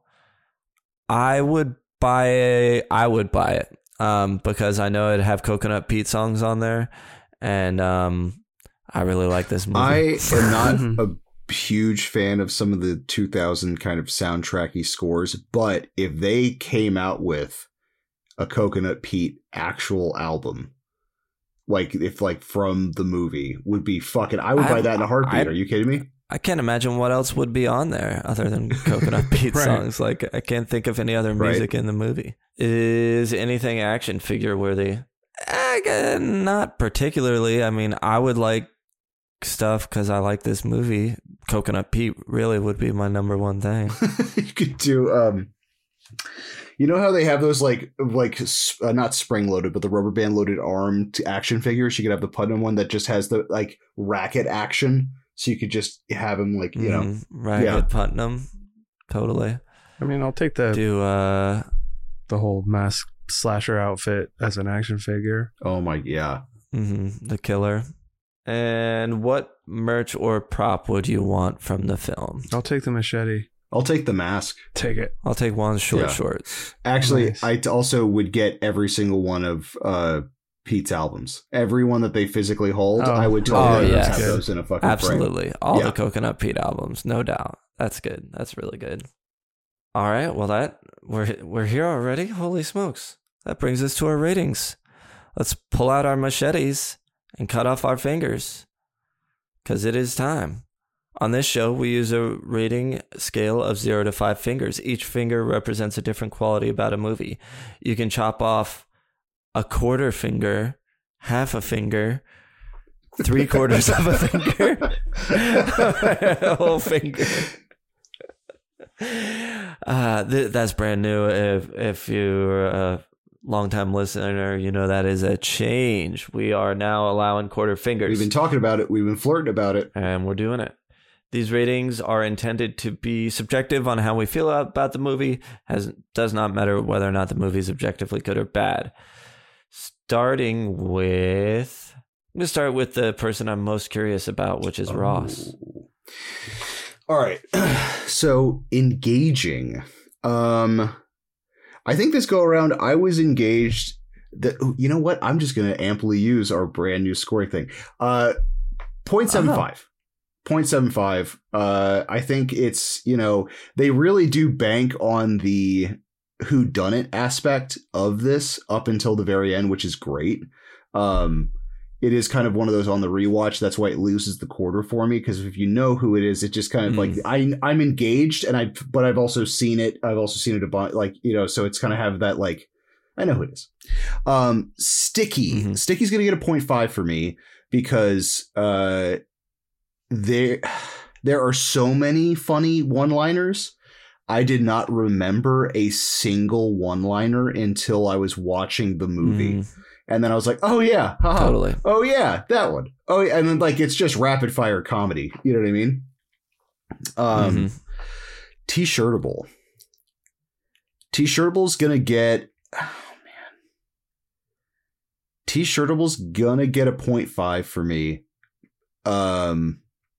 I would buy a, I would buy it um, because I know it'd have Coconut Pete songs on there, and um, I really like this movie. I am not a huge fan of some of the two thousand kind of soundtracky scores, but if they came out with a Coconut Pete actual album, like if like from the movie, would be fucking. I would I- buy that in a heartbeat. I- Are you kidding me? I can't imagine what else would be on there other than Coconut Pete Right. songs. Like I can't think of any other Right. music in the movie. Is anything action figure worthy? Eh, not particularly. I mean, I would like stuff because I like this movie. Coconut Pete really would be my number one thing. You could do. Um, you know how they have those like like uh, not spring loaded, but the rubber band loaded armed action figures. You could have the Putnam one that just has the like racket action. So you could just have him like, you know, Mhm. Ragged yeah. Putnam. Totally. I mean, I'll take the Do uh the whole mask slasher outfit as an action figure. oh my, yeah. mhm, the killer. And what merch or prop would you want from the film? I'll take the machete. I'll take the mask. Take it. I'll take one short Yeah. shorts. Actually, Nice. I t- also would get every single one of uh, Pete's albums. Every one that they physically hold, Oh. I would Oh, totally yes. have those in a fucking frame. Absolutely. All Yeah. the Coconut Pete albums, no doubt. That's good. That's really good. All right. Well, that we're we're here already. Holy smokes. That brings us to our ratings. Let's pull out our machetes and cut off our fingers. Cuz it is time. On this show, we use a rating scale of zero to five fingers. Each finger represents a different quality about a movie. You can chop off a quarter finger, half a finger, three quarters of a finger, a whole finger. Uh, th- that's brand new. If if you're a longtime listener, you know that is a change. We are now allowing quarter fingers. We've been talking about it. We've been flirting about it. And we're doing it. These ratings are intended to be subjective on how we feel about the movie. Has does not matter whether or not the movie is objectively good or bad. Starting with, I'm going to start with the person I'm most curious about, which is Ross. Oh. All right. So engaging. Um, I think this go around, I was engaged. That you know what? I'm just going to amply use our brand new scoring thing. Uh, zero point seven five. zero point seven five. Uh, I think it's, you know, they really do bank on the whodunit aspect of this up until the very end, which is great. Um, it is kind of one of those on the rewatch. That's why it loses the quarter for me, because if you know who it is, it just kind of Mm. like I I'm engaged, and I but I've also seen it. I've also seen it a bunch, like, you know, so it's kind of have that like I know who it is. Um, Sticky. Mhm. Sticky's gonna get a point five for me because uh, there there are so many funny one-liners. I did not remember a single one-liner until I was watching the movie. Mm, And then I was like, oh, yeah. haha. totally. Oh, yeah, that one. Oh, yeah. And then, like, it's just rapid fire comedy. You know what I mean? Um, Mhm. T-Shirtable. T-Shirtable's going to get... Oh, man. T-Shirtable's going to get a point five for me. Um,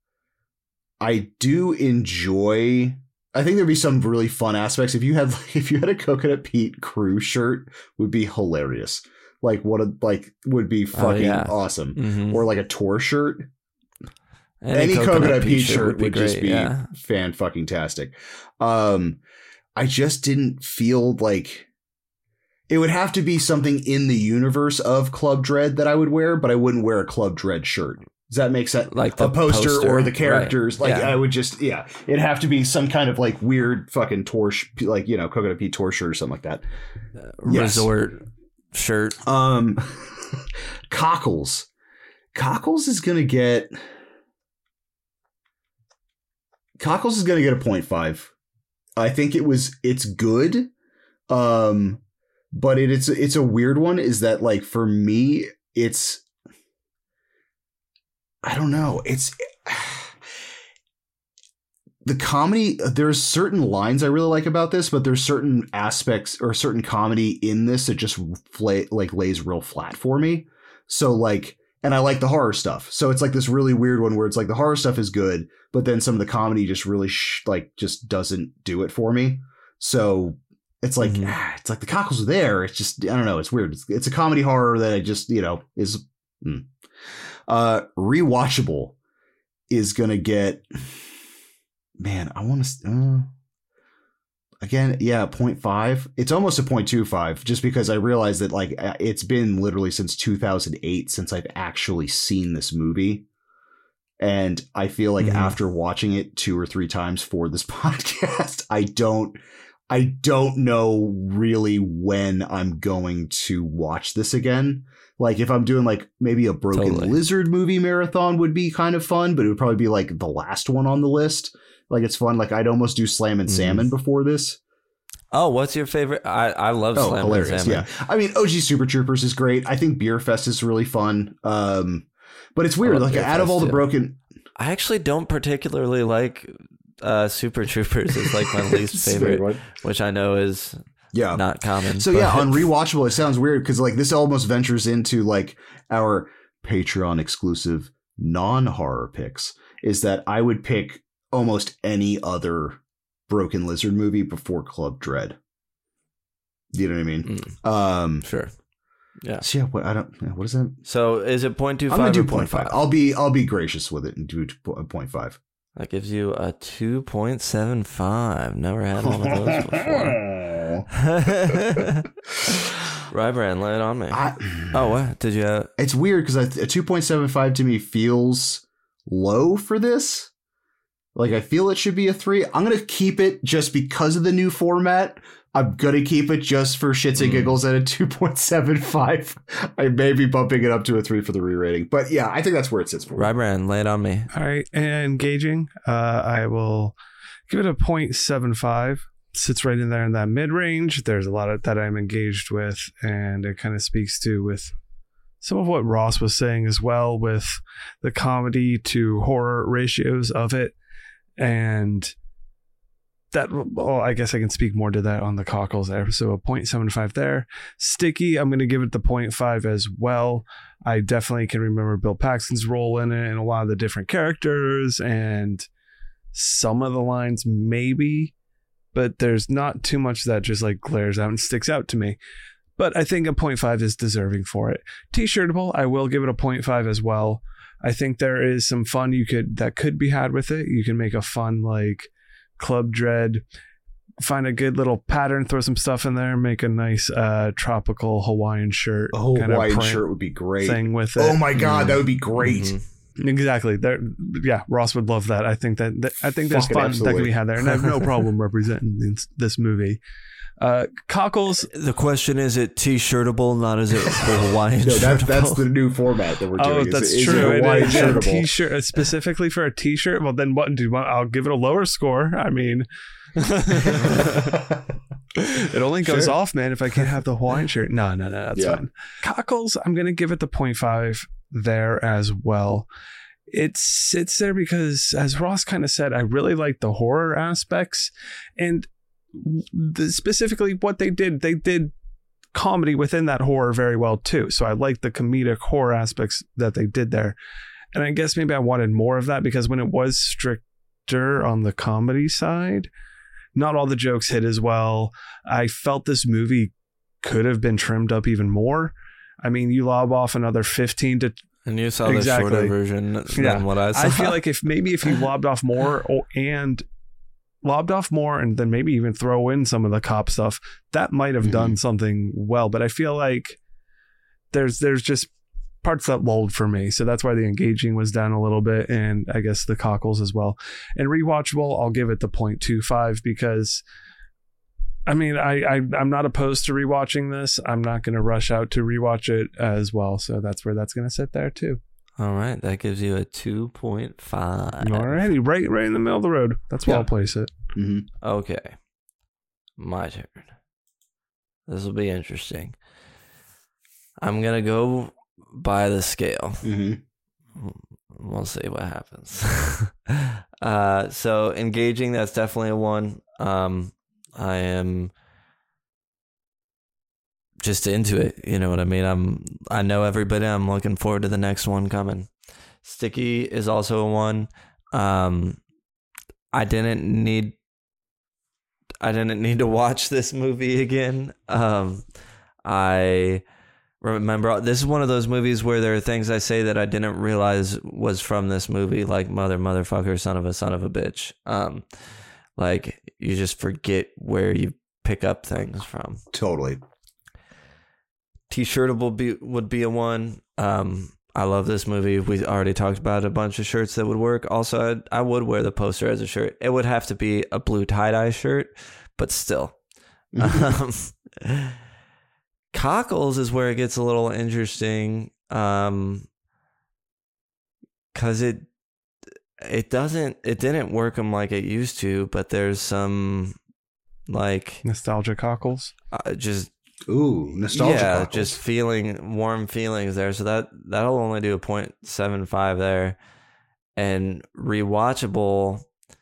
I do enjoy... I think there'd be some really fun aspects. If you had if you had a Coconut Pete crew shirt, would be hilarious. Like what a like would be fucking yeah. awesome. Mhm. Or like a tour shirt. Any, Coconut, Pete shirt would, just great, be yeah. fan fucking tastic. Um, I just didn't feel like it would have to be something in the universe of Club Dread that I would wear, but I wouldn't wear a Club Dread shirt. Does that make sense? Like the a poster, poster, or the characters. right. Like Yeah. I would just, yeah, it'd have to be some kind of like weird fucking torch, like, you know, Coconut Pete tour shirt or something like that. Yes. Resort shirt. Um, Cockles. Cockles is going to get, Cockles is going to get a point five. I think it was, it's good. Um, but it, it's, it's a weird one is that like, for me, it's, I don't know. It's the comedy. There's certain lines I really like about this, but there's certain aspects or certain comedy in this that just fla- like lays real flat for me. So like, and I like the horror stuff. So it's like this really weird one where it's like the horror stuff is good, but then some of the comedy just really sh- like just doesn't do it for me. So it's like, mm-hmm. ah, it's like the Cockles are there. It's just, I don't know. It's weird. It's, it's a comedy horror that I just, you know, is, mm. Uh, rewatchable is gonna get, man, I want to, uh, again, yeah, zero point five. It's almost a zero point two five just because I realized that like it's been literally since two thousand eight since I've actually seen this movie. And I feel like mm-hmm. after watching it two or three times for this podcast, I don't, I don't know really when I'm going to watch this again. Like if I'm doing like maybe a Broken totally. Lizard movie marathon would be kind of fun, but it would probably be like the last one on the list. Like it's fun. Like I'd almost do Slam and mm. Salmon before this. Oh, what's your favorite? I, I love oh, Slam hilarious, and Salmon. Yeah. I mean, O G Super Troopers is great. I think Beer Fest is really fun. Um, but it's weird. Like Beer out Fest of all the too. Broken. I actually don't particularly like uh, Super Troopers. It's like my least favorite, which I know is yeah not common. So but. yeah, on Rewatchable, it sounds weird because like this almost ventures into like our Patreon exclusive non-horror picks. Is that I would pick almost any other Broken Lizard movie before Club Dread. You know what I mean? Mm. Um, sure. Yeah. So yeah, what I don't. What is that? So is it point two five? I'm gonna do point point five. I'll be I'll be gracious with it and do a point five. That gives you a two point seven five. Never had one of those before. Rybrand, lay it on me. I, oh, what did you? Have? It's weird because a two point seven five to me feels low for this. Like I feel it should be a three. I'm gonna keep it just because of the new format. I'm gonna keep it just for shits and giggles at a two point seven five. I may be bumping it up to a three for the re-rating, but yeah, I think that's where it sits for. Rybrand, lay it on me. All right, engaging. Uh, I will give it a zero point seven five. Sits right in there in that mid range. There's a lot of that I'm engaged with, and it kind of speaks to with some of what Ross was saying as well with the comedy to horror ratios of it, and. That, well, I guess I can speak more to that on the Cockles there. So a zero point seven five there. Sticky, I'm going to give it the zero point five as well. I definitely can remember Bill Paxton's role in it and a lot of the different characters and some of the lines maybe, but there's not too much that just like glares out and sticks out to me. But I think a zero point five is deserving for it. T-shirtable, I will give it a zero point five as well. I think there is some fun you could that could be had with it. You can make a fun like Club Dread, find a good little pattern, throw some stuff in there, make a nice uh tropical Hawaiian shirt. Oh, Hawaiian shirt would be great. Thing with it. Oh my god, mm. that would be great. Mm-hmm. Exactly. There, yeah, Ross would love that. I think that, that I think there's Fucking fun absolutely. that can be had there, and I have no problem representing this, this movie. Uh, Cockles. The question is: it T-shirtable, not is it the Hawaiian? No, that's that's the new format that we're doing. Oh, that's is, true. Is it Hawaiian it is, shirtable? Yeah, T-shirt specifically for a T-shirt. Well, then what? Do I'll give it a lower score. I mean. It only goes sure. off, man, if I can't have the Hawaiian shirt. No, no, no, that's yeah. fine. Cockles, I'm going to give it the zero point five there as well. It sits there because, as Ross kind of said, I really like the horror aspects. And the, specifically what they did, they did comedy within that horror very well, too. So I like the comedic horror aspects that they did there. And I guess maybe I wanted more of that because when it was stricter on the comedy side, not all the jokes hit as well. I felt this movie could have been trimmed up even more. I mean, you lob off another fifteen to... And you saw exactly. the shorter version than yeah. what I saw. I feel like if maybe if you lobbed off more or, and lobbed off more and then maybe even throw in some of the cop stuff, that might have mm-hmm. done something well. But I feel like there's there's just parts that lulled for me. So that's why the engaging was down a little bit, and I guess the cockles as well. And rewatchable, I'll give it the point two five because, I mean, I, I I'm not opposed to rewatching this. I'm not going to rush out to rewatch it as well. So that's where that's going to sit there too. All right, that gives you a two point five. All righty, right, right in the middle of the road. That's where Yeah. I'll place it. Mm-hmm. Okay, my turn. This will be interesting. I'm gonna go by the scale. Mm-hmm. We'll see what happens. uh, so engaging, that's definitely a one. Um, I am just into it. You know what I mean? I'm, I know everybody. I'm looking forward to the next one coming. Sticky is also a one. Um, I didn't need, I didn't need to watch this movie again. Um, I remember, this is one of those movies where there are things I say that I didn't realize was from this movie, like mother, motherfucker, son of a son of a bitch. Um, like you just forget where you pick up things from. Totally. T-shirtable be, would be a one. Um, I love this movie. We already talked about a bunch of shirts that would work. Also, I'd, I would wear the poster as a shirt. It would have to be a blue tie-dye shirt, but still. um, Cockles is where it gets a little interesting, um, because it it doesn't it didn't work them like it used to, but there's some like Nostalgia cockles. uh, just Ooh, nostalgia. yeah, cockles. just feeling warm feelings there. So that that'll only do a point seven five there, and rewatchable.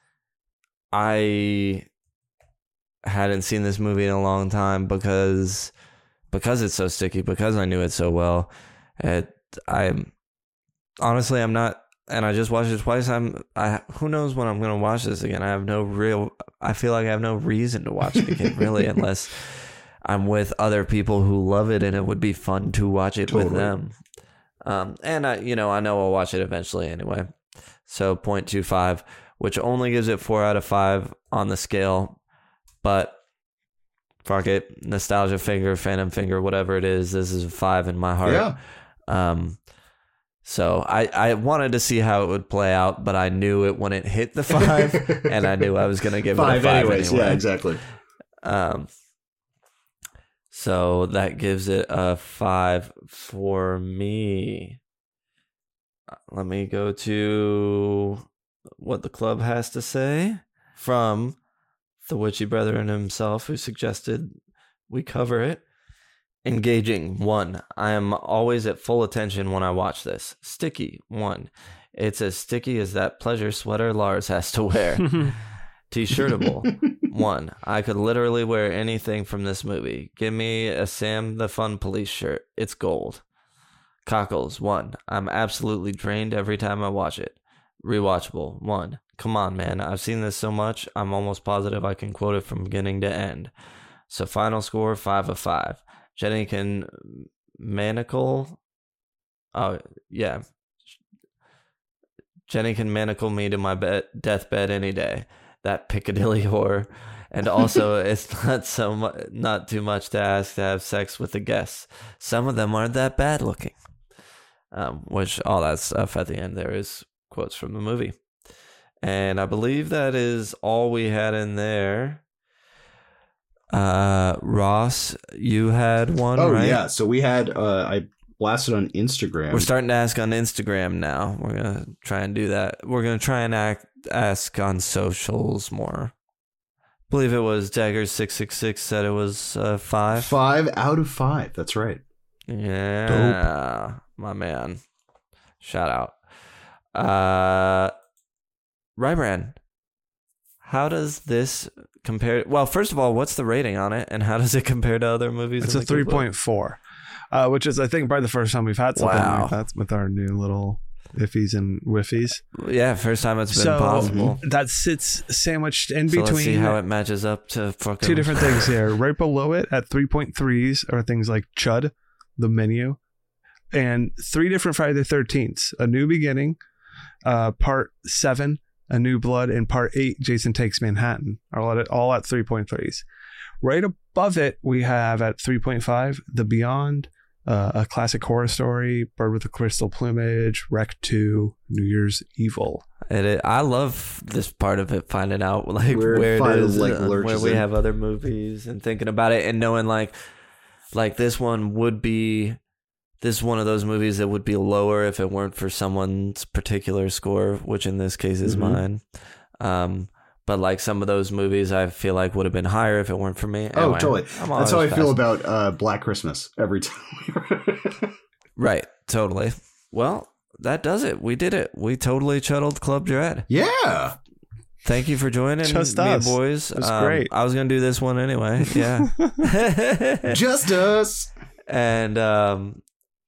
I hadn't seen this movie in a long time because. Because it's so sticky, because I knew it so well, it, I'm honestly I'm not, and I just watched it twice. I'm, I who knows when I'm gonna watch this again? I have no real. I feel like I have no reason to watch it again, really, unless I'm with other people who love it, and it would be fun to watch it Totally. with them. Um, and I, you know, I know I'll watch it eventually anyway. So point two five, which only gives it four out of five on the scale, but. Fuck it, nostalgia finger, phantom finger, whatever it is. This is a five in my heart. Yeah. Um, so I, I wanted to see how it would play out, but I knew it when it hit the five, and I knew I was gonna give five it a five anyways. anyway. Yeah, exactly. Um, so that gives it a five for me. Let me go to what the club has to say from the Witchy Brethren himself, who suggested we cover it. Engaging, one. I am always at full attention when I watch this. Sticky, one. It's as sticky as that pleasure sweater Lars has to wear. T-shirtable, one. I could literally wear anything from this movie. Give me a Sam the Fun Police shirt. It's gold. Cockles, one. I'm absolutely drained every time I watch it. Rewatchable, one. Come on, man. I've seen this so much, I'm almost positive I can quote it from beginning to end. So final score, five of five. Jenny can manacle. Oh, yeah. Jenny can manacle me to my bed, deathbed any day. That Piccadilly whore. And also, it's not so mu- not too much to ask to have sex with the guests. Some of them aren't that bad looking. Um, which, all that stuff at the end there is quotes from the movie. And I believe that is all we had in there. Uh, Ross, you had one, Oh, right? yeah. So we had, uh, I blasted on Instagram. We're starting to ask on Instagram now. We're going to try and do that. We're going to try and act, ask on socials more. I believe it was Dagger six six six said it was uh, five. Five out of five. That's right. Yeah. My man. Shout out. Uh, Rybran, how does this compare? Well, first of all, what's the rating on it, and how does it compare to other movies? It's in a the three cookbook? point four, uh, which is, I think, probably the first time we've had something Wow. like that with our new little iffies and whiffies. Yeah, first time it's been So possible. that sits sandwiched in So between let's see how it matches up to fucking two different things here. Right below it at three point threes are things like Chud, the menu, and three different Friday the thirteenths, A New Beginning, uh, Part seven, A New Blood, and Part eight, Jason Takes Manhattan, are all at, all at three point threes. Right above it, we have at three point five, The Beyond, uh, A Classic Horror Story, Bird with the Crystal Plumage, Wreck two, New Year's Evil. And it, I love this part of it, finding out like Where where, it it finally, is, like, uh, lurches where we in. have other movies, and thinking about it, and knowing like like this one would be this is one of those movies that would be lower if it weren't for someone's particular score, which in this case is Mhm. mine. Um, but like some of those movies, I feel like would have been higher if it weren't for me. Oh, Anyway, totally. I'm That's how I always feel fast. about uh, Black Christmas every time. Right, totally. Well, that does it. We did it. We totally chuddled Club Dread. Yeah. Thank you for joining Just me, us. boys. It was Um, great. I was gonna do this one anyway. Yeah. Just us. And um,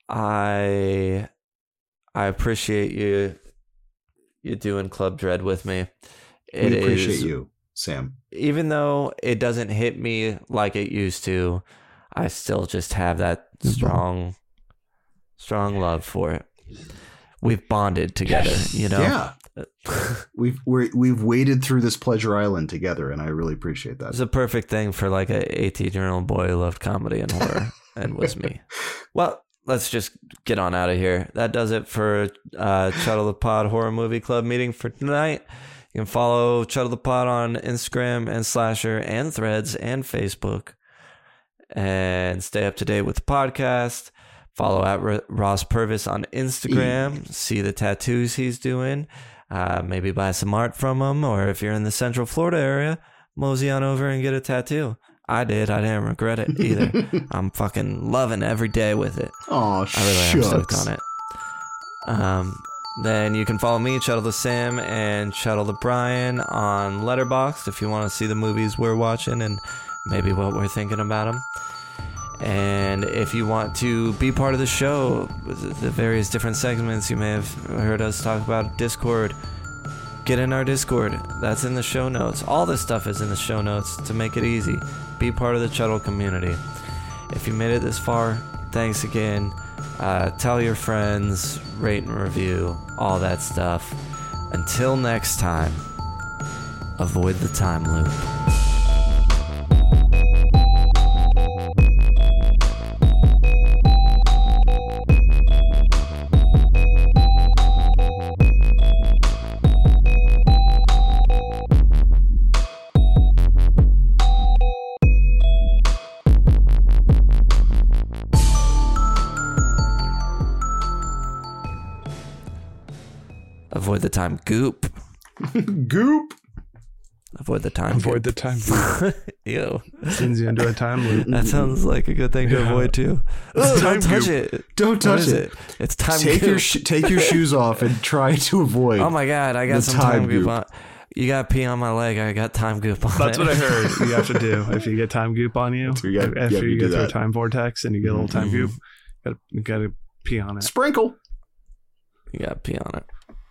I I appreciate you you doing Club Dread with me. It we appreciate is- you, Sam. Even though it doesn't hit me like it used to, I still just have that strong, strong love for it. We've bonded together, you know. Yeah. We've we're, we've waded through this Pleasure Island together, and I really appreciate that. It's a perfect thing for like a eighteen-year-old boy who loved comedy and horror, and was me. Well, let's just get on out of here. That does it for uh, Chuddle the Pod Horror Movie Club meeting for tonight. You can follow Chuddle the Pod on Instagram and Slasher and Threads and Facebook, and stay up to date with the podcast. Follow at R- Ross Purvis on Instagram. See the tattoos he's doing. Uh, maybe buy some art from him, or if you're in the Central Florida area, mosey on over and get a tattoo. I did. I didn't regret it either. I'm fucking loving every day with it. Oh, I really am stoked shucks. on it. Um, then you can follow me, Chuddle the Sam, and Chuddle the Brian on Letterboxd if you want to see the movies we're watching and maybe what we're thinking about them. And if you want to be part of the show, the various different segments you may have heard us talk about, Discord, get in our Discord. That's in the show notes. All this stuff is in the show notes to make it easy. Be part of the Chuddle community. If you made it this far, thanks again. Uh, tell your friends, rate and review, all that stuff. Until next time, avoid the time loop. Avoid the time goop. Goop. Avoid the time Avoid goop. the time. Ew. Sends you into a time loop. That sounds like a good thing to Yeah. avoid too. Oh, time don't touch goop. it. Don't What touch is it. It's time Take goop. your sh- take your shoes off and try to avoid. Oh my god, I got the some time, time goop. goop. on. You got pee on my leg. I got time goop on That's it. what I heard you have to do if you get time goop on you. So you got- after yeah, you you get do through a that. time vortex and you get a little time Mhm. goop, gotta, you gotta pee on it. Sprinkle. You got pee on it.